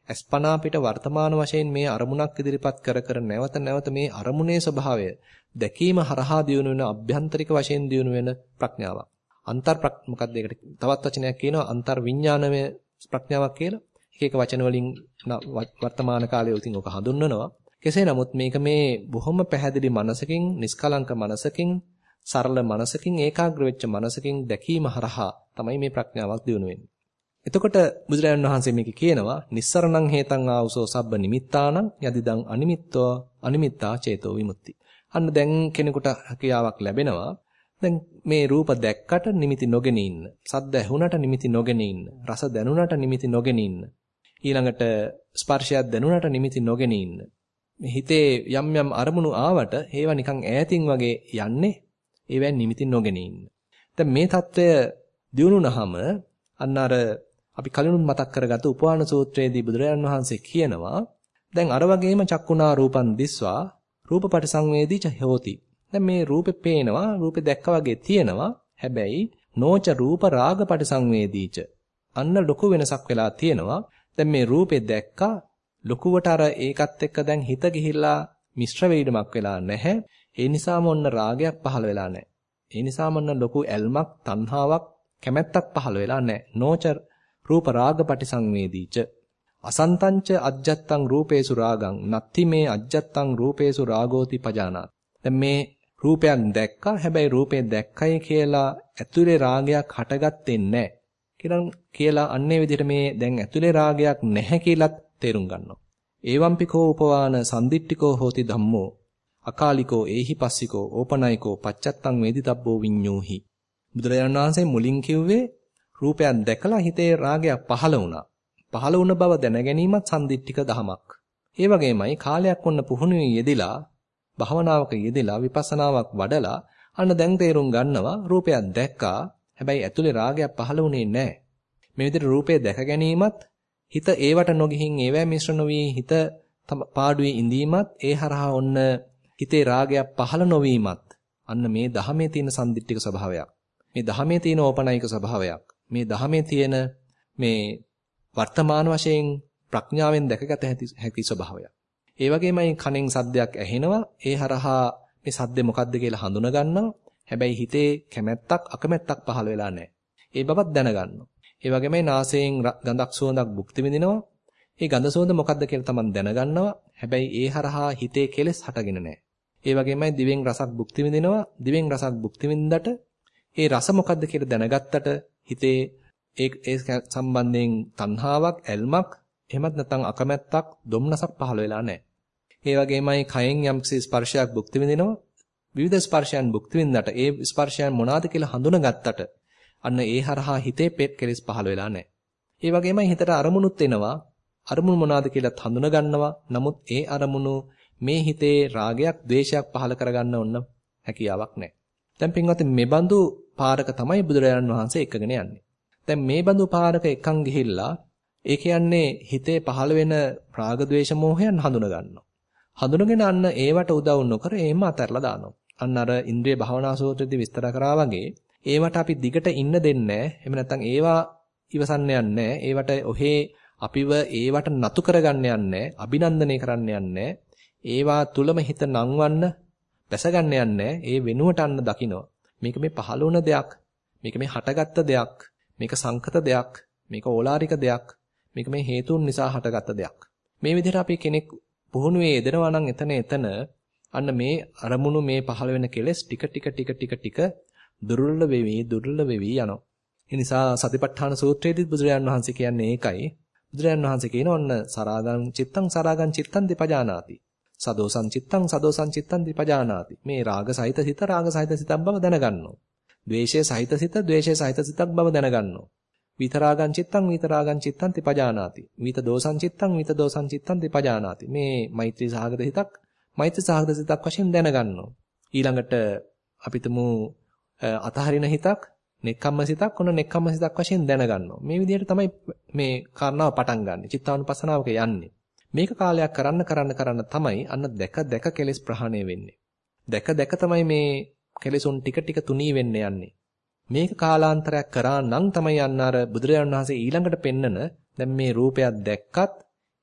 අස්පනා පිට වර්තමාන වශයෙන් මේ අරමුණක් ඉදිරිපත් කර කර නැවත නැවත මේ අරමුණේ ස්වභාවය දැකීම හරහා දියුණු වෙන අභ්‍යන්තරික වශයෙන් දියුණු වෙන ප්‍රඥාවක්. මොකක්ද ඒකට තවත් වචනයක් කියනවා අන්තර් විඥානමය ප්‍රඥාවක් කියලා. එක වචන වලින් වර්තමාන කාලයේ උතින් ඔක හඳුන්වනවා. කෙසේ නමුත් මේක මේ බොහොම පැහැදිලි මනසකින්, නිස්කලංක මනසකින්, සරල මනසකින්, ඒකාග්‍ර වෙච්ච මනසකින් දැකීම හරහා තමයි මේ ප්‍රඥාවක් දියුණු වෙන්නේ. එතකොට බුදුරජාණන් වහන්සේ මේක කියනවා නිස්සරණං හේතං ආවුසෝ සබ්බ නිමිත්තානං යදිදං අනිමිත්තා චේතෝ විමුක්ති. අන්න දැන් කෙනෙකුට හැකියාවක් ලැබෙනවා. දැන් මේ රූප දැක්කට නිමිති නොගෙන ඉන්න. සද්ද ඇහුණට නිමිති නොගෙන ඉන්න. රස දැනුණට නිමිති නොගෙන ඉන්න. ඊළඟට ස්පර්ශයක් දැනුණට නිමිති නොගෙන ඉන්න. මේ හිතේ යම් යම් අරමුණු ආවට ඒවා නිකන් ඈතින් වගේ යන්නේ. ඒවෙන් නිමිති නොගෙන ඉන්න. දැන් මේ தত্ত্বය දිනුනහම අන්න අර අපි කලිනුත් මතක් කරගත්ත උපවාන සූත්‍රයේදී බුදුරජාණන් වහන්සේ කියනවා දැන් අර වගේම චක්කුණා රූපන් දිස්වා රූපපටි සංවේදීච හෝති. දැන් මේ රූපේ පේනවා, රූපේ දැක්කා වගේ තියෙනවා. හැබැයි නෝච රූප රාගපටි සංවේදීච. අන්න ලොකු වෙනසක් වෙලා තියෙනවා. දැන් මේ රූපේ දැක්කා ලොකුවට අර ඒකත් එක්ක දැන් හිත ගිහිල්ලා මිශ්‍ර වේදමක් වෙලා නැහැ. ඒ නිසාම ඔන්න රාගයක් පහළ වෙලා නැහැ. ඒ නිසාම ඔන්න ලොකු ඇල්මක්, තණ්හාවක්, කැමැත්තක් පහළ වෙලා නැහැ. නෝච රූප රාගපටි සංවේදීච. අසන්තංච අජ්ජත්තං රූපේසු රාගං නත්ති මේ අජ්ජත්තං රූපේසු රාගෝති පජානාති. දැන් මේ රූපයක් දැක්කා. හැබැයි රූපේ දැක්කයි කියලා ඇතුලේ රාගයක් හටගත්තේ නැහැ. කියලා අන්නේ විදිහට මේ දැන් ඇතුලේ රාගයක් නැහැ කියලාත් තේරුම් ගන්නවා. ඒවම්පිකෝ උපවාන සම්දිට්ඨිකෝ හෝති ධම්මෝ අකාලිකෝ ඒහි පස්සිකෝ ඕපනයිකෝ පච්චත්තං වේදිතබ්බෝ විඤ්ඤෝහි. බුදුරජාණන් වහන්සේ මුලින් කිව්වේ රූපයක් දැකලා හිතේ රාගයක් පහළ වුණා. පහළ වුණ බව දැනගැනීමත් සම්දිට්ඨික දහමක්. ඒ වගේමයි කාලයක් වොන්න පුහුණුවේ යෙදিলা භාවනාවක යෙදিলা විපස්සනාවක් වඩලා අන්න දැන් තේරුම් ගන්නවා රූපයක් දැක්කා. හැබැයි ඇතුලේ රාගයක් පහළ වුණේ නැහැ. මේ විදිහට රූපය දැක ගැනීමත් හිත ඒවට නොගිහින් ඒවැ මිශ්‍ර නොවි හිත පාඩුවේ ඉඳීමත් ඒ හරහා ඔන්න හිතේ රාගයක් පහළ නොවීමත් අන්න මේ ධහමේ තියෙන සම්දිට්ඨික ස්වභාවයක්. මේ ධහමේ තියෙන ඕපනයික ස්වභාවයක්. මේ ධහමේ තියෙන මේ වර්තමාන වශයෙන් ප්‍රඥාවෙන් දැකගත හැකි ස්වභාවයක්. ඒ වගේමයි කනෙන් සද්දයක් ඇහෙනවා. ඒ හරහා මේ සද්දේ මොකද්ද කියලා හඳුනා ගන්නවා. හැබැයි හිතේ කැමැත්තක් අකමැත්තක් පහළ වෙලා නැහැ. ඒ බවත් දැනගන්නවා. ඒ වගේමයි නාසයෙන් ගඳක් සුවඳක් භුක්ති විඳිනවා. ඒ ගඳ සුවඳ මොකද්ද කියලා තමන් දැනගන්නවා. හැබැයි ඒ හරහා හිතේ කෙලෙස් හටගෙන නැහැ. ඒ වගේමයි දිවෙන් රසක් භුක්ති විඳිනවා. දිවෙන් රසක් භුක්ති විඳින්නට ඒ රස මොකද්ද කියලා දැනගත්තට හිතේ ඒ සම්බන්ධයෙන් තණ්හාවක්, ඇල්මක්, එහෙමත් නැත්නම් අකමැත්තක්, දුම්නසක් පහළ වෙලා නැහැ. ඒ වගේමයි කයෙන් යම්කිසි ස්පර්ශයක් භුක්ති විඳිනවා. විවිධ ස්පර්ශයන් භුක්ති විඳනට ඒ ස්පර්ශයන් මොනවාද කියලා හඳුනාගත්තට අන්න ඒ හරහා හිතේ පෙත් කෙලෙස් පහළ වෙලා නැහැ. ඒ වගේමයි හිතට අරමුණුත් එනවා. අරමුණු මොනවාද කියලා හඳුනා ගන්නවා. නමුත් ඒ අරමුණු මේ හිතේ රාගයක්, ද්වේෂයක් පහළ කරගන්න ඕන හැකියාවක් නැහැ. දැන් පින්වත්නි මේ බඳු පාරක තමයි බුදුරජාණන් වහන්සේ එකගෙන යන්නේ. දැන් මේ බඳු පාරක එකන් ගිහිල්ලා ඒ කියන්නේ හිතේ පහළ වෙන රාග, ද්වේෂ, මෝහයන් හඳුනා ගන්නවා. හඳුනගෙන අන්න ඒවට උදව් නොකර එහෙම අතහැරලා දානවා. අන්න අර ඉන්ද්‍රිය භාවනා සූත්‍රයේදී විස්තර කරා වගේ ඒවට අපි දිගට ඉන්න දෙන්නේ නැහැ. එහෙම නැත්නම් ඒවා ඉවසන්න යන්නේ නැහැ. ඒවට ඔහේ අපිව ඒවට නතු කරගන්න යන්නේ නැහැ. අභිනන්දනය කරන්න යන්නේ නැහැ. ඒවා තුලම හිත නංවන්න, බැසගන්න යන්නේ නැහැ. ඒ වෙනුවට අන්න දකිනවා. මේක මේ පහළ වුණ දෙයක්. මේක මේ හටගත්ත දෙයක්. මේක සංකත දෙයක්. මේක ඕලාරික දෙයක්. මේක මේ හේතුන් නිසා හටගත්ත දෙයක්. මේ විදිහට අපි කෙනෙක් පුහුණුවේ යෙදෙනවා නම් එතන අන්න මේ අරමුණු මේ පහළ වෙන කෙලෙස් ටික දුර්වල වෙවි යනවා. ඒ නිසා සතිපට්ඨාන සූත්‍රයේදී බුදුරජාන් වහන්සේ කියන්නේ ඒකයි. බුදුරජාන් වහන්සේ කියන ඔන්න සරාගං චිත්තං දිපජානාති. සදෝසං චිත්තං දිපජානාති. මේ රාග සහිත සිත සිතක් බව දැනගන්නවා. ද්වේෂය සහිත සිතක් බව දැනගන්නවා. විතරාගං චිත්තං දිපජානාති. විත දෝසං චිත්තං දිපජානාති. මේ මෛත්‍රී සහගත සිතක් වශයෙන් දැනගන්නවා. ඊළඟට අපිටම අතහරින හිතක්, නෙක්ඛම්ම සිතක්, ඔන්න නෙක්ඛම්ම සිතක් වශයෙන් දැනගන්නවා. මේ විදිහට තමයි මේ කාරණාව පටන් ගන්න. චිත්තානුපස්සනාවක යන්නේ. මේක කාලයක් කරන්න තමයි අන්න දැක කෙලෙස් ප්‍රහාණය වෙන්නේ. දැක තමයි මේ කෙලෙසුන් ටික තුනී වෙන්න යන්නේ. මේක කාලාන්තරයක් කරා නම් තමයි අන්න අර බුදුරජාණන් වහන්සේ ඊළඟට පෙන්නන දැන් මේ රූපයක් දැක්කත්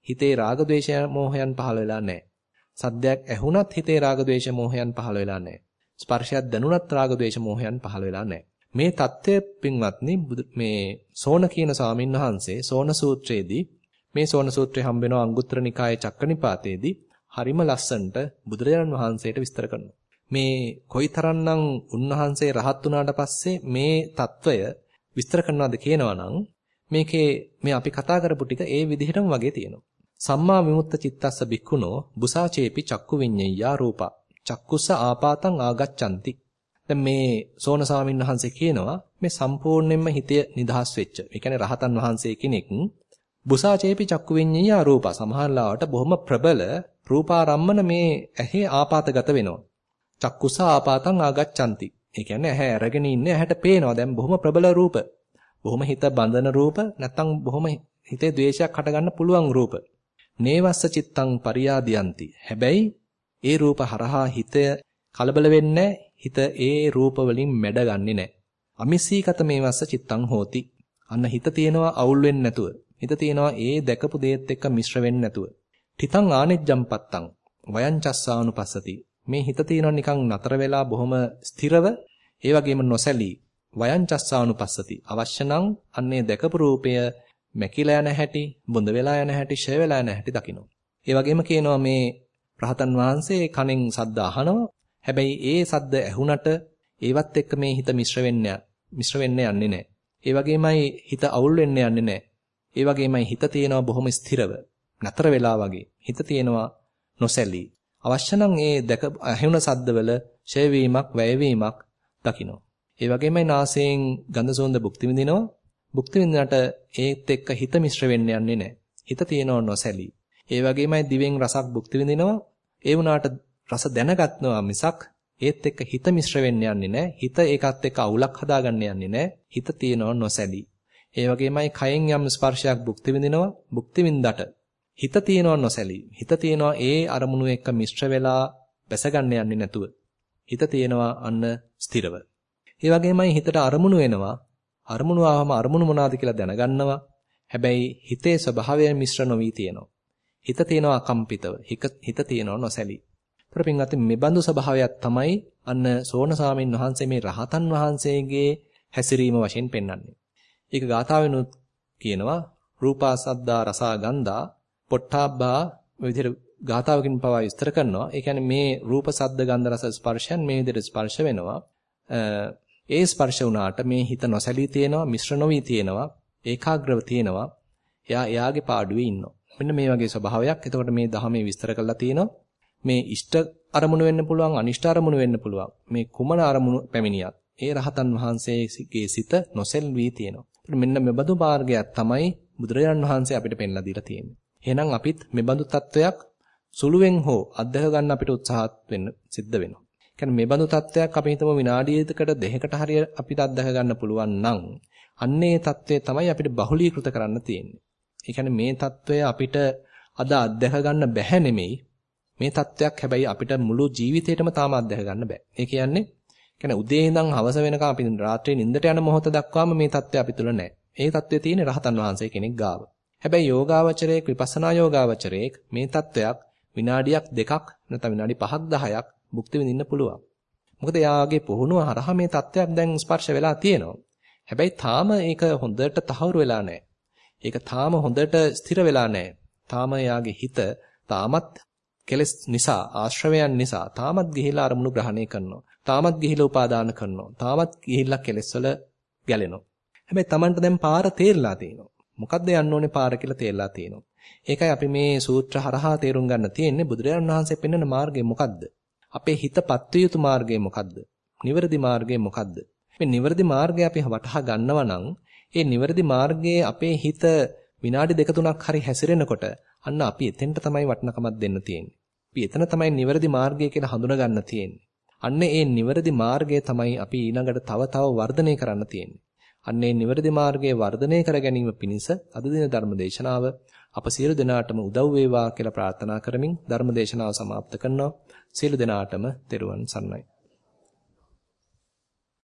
හිතේ රාග ద్వේෂ මෝහයන් පහළ වෙලා නැහැ. සද්දයක් ඇහුණත් හිතේ රාග ద్వේෂ මෝහයන් පහළ වෙලා නැහැ. ස්පර්ශයක් දැනුණත් රාග ద్వේෂ මෝහයන් පහළ වෙලා නැහැ. මේ தත්ත්වය පින්වත්නි මේ සෝන කියන ස්වාමීන් වහන්සේ සෝන සූත්‍රයේදී මේ සෝන සූත්‍රයේ හම්බ වෙන අංගුත්තර නිකායේ චක්කනිපාතයේදී හරිම ලස්සනට බුදුරජාණන් වහන්සේට විස්තර කරනවා. මේ කොයිතරම්නම් උන්වහන්සේ රහත් වුණාට පස්සේ මේ తত্ত্বය විස්තර කරනවාද කියනවා නම් මේකේ මේ අපි කතා කරපු ටික ඒ විදිහටම වගේ තියෙනවා. සම්මා විමුක්ත චිත්තස්ස බික්ඛුනෝ බුසාචේපි චක්කු විඤ්ඤයා රූපා චක්කුස්ස ආපාතං ආගච්ඡanti. දැන් මේ සෝන ස්වාමීන් වහන්සේ කියනවා මේ සම්පූර්ණයෙන්ම හිතේ නිදහස් වෙච්ච. ඒ කියන්නේ රහතන් වහන්සේ කෙනෙක් බුසාචේපි චක්කු විඤ්ඤයා රූපා සමහරලාවට බොහොම ප්‍රබල රූපාරම්මන මේ ඇහි ආපාතගත වෙනවා. චක්කුස ආපාතං ආගච්ඡanti. ඒ කියන්නේ ඇහැ අරගෙන ඉන්නේ ඇහැට පේනවා දැන් බොහොම ප්‍රබල රූප. බොහොම හිත බඳන රූප නැත්නම් බොහොම හිතේ ද්වේෂයක් හටගන්න පුළුවන් රූප. නේවස්ස චිත්තං පරියාදියන්ති. හැබැයි ඒ රූප හරහා හිත කලබල වෙන්නේ හිත ඒ රූප වලින් මැඩගන්නේ නැහැ. අමිසීකත මේවස්ස චිත්තං හෝති. අන්න හිත තියෙනවා අවුල් වෙන්නේ නැතුව. හිත තියෙනවා ඒ දැකපු දේත් එක්ක මිශ්‍ර වෙන්නේ නැතුව. තිතං ආනෙජ්ජම්පත්තං වයං චස්සානුපස්සති. මේ හිත තියෙනවා නිකන් නතර වෙලා බොහොම ස්ථිරව ඒ වගේම නොසැලී වයං චස්සානුපස්සති. අවශ්‍ය නම් අන්නේ දැකපු රූපය මැකිලා යන හැටි, බොඳ වෙලා යන හැටි, ෂය වෙලා යන හැටි දකිනවා. ඒ වගේම කියනවා මේ රහතන් වහන්සේ කනෙන් සද්ද අහනවා. හැබැයි ඒ සද්ද ඇහුණට ඒවත් එක්ක මේ හිත මිශ්‍ර වෙන්නේ යන්නේ නැහැ. ඒ වගේමයි හිත අවුල් වෙන්නේ යන්නේ නැහැ. ඒ වගේමයි හිත තියෙනවා බොහොම ස්ථිරව, නතර වෙලා වගේ. හිත තියෙනවා නොසැලී. අවශ්‍ය නම් ඒ ඇහුණ සද්දවල ෂය වීමක්, වැය වීමක් දකිනවා. ඒ වගේමයි නාසයෙන් ගඳ සුවඳ භුක්ති විඳිනවා. භුක්ති විඳිනට ඒත් එක්ක හිත මිශ්‍ර වෙන්න යන්නේ නැහැ. හිත තියෙනව නොසැලී. ඒ වගේමයි දිවෙන් රසක් භුක්ති විඳිනවා. ඒ වුණාට රස දැනගත්නවා මිසක් ඒත් එක්ක හිත මිශ්‍ර වෙන්න යන්නේ නැහැ. හිත ඒකත් එක්ක අවුලක් හදාගන්න යන්නේ නැහැ. හිත තියෙනව නොසැලී. ඒ වගේමයි කයෙන් යම් ස්පර්ශයක් භුක්ති විඳිනවා. භුක්ති විඳට හිත තියෙනව නොසැලී. හිත තියෙනවා ඒ අරමුණු එක්ක මිශ්‍ර වෙලා බැසගන්න යන්නේ නැතුව. හිත තියෙනවා අන්න ස්ථිරව. ඒ වගේමයි හිතට අරමුණු වෙනවා. අරමුණු ආවම අරමුණු මොනවාද කියලා දැනගන්නවා. හැබැයි හිතේ ස්වභාවය මිශ්‍ර නොවි තියෙනවා. හිත තියෙනවා අකම්පිතව. හිත තියෙනවා නොසැලී. ප්‍රපින්වත් මේ බඳු ස්වභාවයක් තමයි අන්න සෝන සාමින් වහන්සේ මේ රහතන් වහන්සේගේ හැසිරීම වශයෙන් පෙන්වන්නේ. ඒක ගාථාවෙනුත් කියනවා රූපා සද්දා රසා ගන්ධා පොට්ටාබ්බා විදිහට ගාථාවකින් පවා විස්තර කරනවා. ඒ කියන්නේ මේ රූප සද්ද ගන්ධ රස ස්පර්ශයන් මේ විදිහට ස්පර්ශ වෙනවා. ඒ ස්පර්ශ වුණාට මේ හිත නොසැලී තියෙනවා, මිශ්‍ර නොවි තියෙනවා, ඒකාග්‍රව තියෙනවා. එයාගේ පාඩුවේ ඉන්නවා. මෙන්න මේ වගේ ස්වභාවයක්. එතකොට මේ ධහමේ විස්තර කරලා තියෙනවා. මේ ඉෂ්ට අරමුණු වෙන්න පුළුවන්, අනිෂ්ට අරමුණු වෙන්න පුළුවන්. මේ කුමන අරමුණු පැමිණියත් ඒ රහතන් වහන්සේගේ සිත නොසැල්වී තියෙනවා. මෙන්න මෙබඳු මාර්ගයක් තමයි බුදුරජාණන් වහන්සේ අපිට පෙන්ලා දීලා තියෙන්නේ. එහෙනම් අපිත් මෙබඳු තත්වයක් සුළුවෙන් හෝ අත්දැක ගන්න අපිට උත්සාහත් වෙන්න සිද්ධ වෙනවා. කියන්නේ මේ බඳු තත්ත්වයක් අපි හිතමු විනාඩියකට දෙකකට හරිය අපිට අත්දැක ගන්න පුළුවන් නම් අන්නේ தත්ත්වය තමයි අපිට බහුලීකృత කරන්න තියෙන්නේ. ඒ කියන්නේ මේ தත්ත්වය අපිට අද අත්දැක ගන්න බැහැ නෙමෙයි. මේ தත්ත්වයක් හැබැයි අපිට මුළු ජීවිතේටම තාම අත්දැක ගන්න බෑ. ඒ කියන්නේ උදේ ඉඳන් හවස වෙනකම් අපි රාත්‍රියේ නිින්දට යන මොහොත දක්වාම මේ தත්ත්වය අපි තුල නැහැ. ඒ தත්ත්වය තියෙන්නේ රහතන් වහන්සේ කෙනෙක් ගාව. හැබැයි යෝගාවචරයේක් විපස්සනා යෝගාවචරයේක් මේ தත්ත්වයක් විනාඩියක් දෙකක් නැත්නම් විනාඩි 5ක් 10ක් භුක්ති විඳින්න පුළුවන්. මොකද එයාගේ පුහුණුව හරහා මේ தත්ත්වයක් දැන් ස්පර්ශ වෙලා තියෙනවා. හැබැයි තාම ඒක හොඳට තහවුරු වෙලා නැහැ. ඒක තාම හොඳට ස්ථිර වෙලා නැහැ. තාම එයාගේ හිත තාමත් කෙලස් නිසා, ආශ්‍රවයන් නිසා තාමත් ගිහිලා අරමුණු ග්‍රහණය කරනවා. තාමත් ගිහිලා උපාදාන කරනවා. තාමත් ගිහිලා කෙලස් වල ගැලෙනවා. හැබැයි Tamanට දැන් පාර තේරලා තියෙනවා. මොකද්ද යන්න ඕනේ පාර කියලා තේරලා තියෙනවා. ඒකයි අපි මේ සූත්‍ර හරහා තේරුම් ගන්න තියෙන්නේ බුදුරජාණන් වහන්සේ පෙන්වන මාර්ගය මොකද්ද? අපේ හිතපත් විය යුතු මාර්ගය මොකද්ද? නිවැරදි මාර්ගය මොකද්ද? මේ නිවැරදි මාර්ගය අපි වටහා ගන්නවා නම් ඒ නිවැරදි මාර්ගයේ අපේ හිත විනාඩි 2-3ක් හරි හැසිරෙනකොට අන්න අපි එතෙන්ට තමයි වටිනකමක් දෙන්න තියෙන්නේ. අපි එතන තමයි නිවැරදි මාර්ගය කියලා හඳුනා ගන්න තියෙන්නේ. අන්න ඒ නිවැරදි මාර්ගය තමයි අපි ඊළඟට තව වර්ධනය කරන්න තියෙන්නේ. අන්න ඒ නිවැරදි මාර්ගයේ වර්ධනය කර ගැනීම පිණිස අද දින ධර්ම දේශනාව අප සියලු දෙනාටම උදව් වේවා කියලා ප්‍රාර්ථනා කරමින් ධර්ම දේශනාව સમાપ્ત කරනවා. සියලු දෙනාටම තෙරුවන් සරණයි.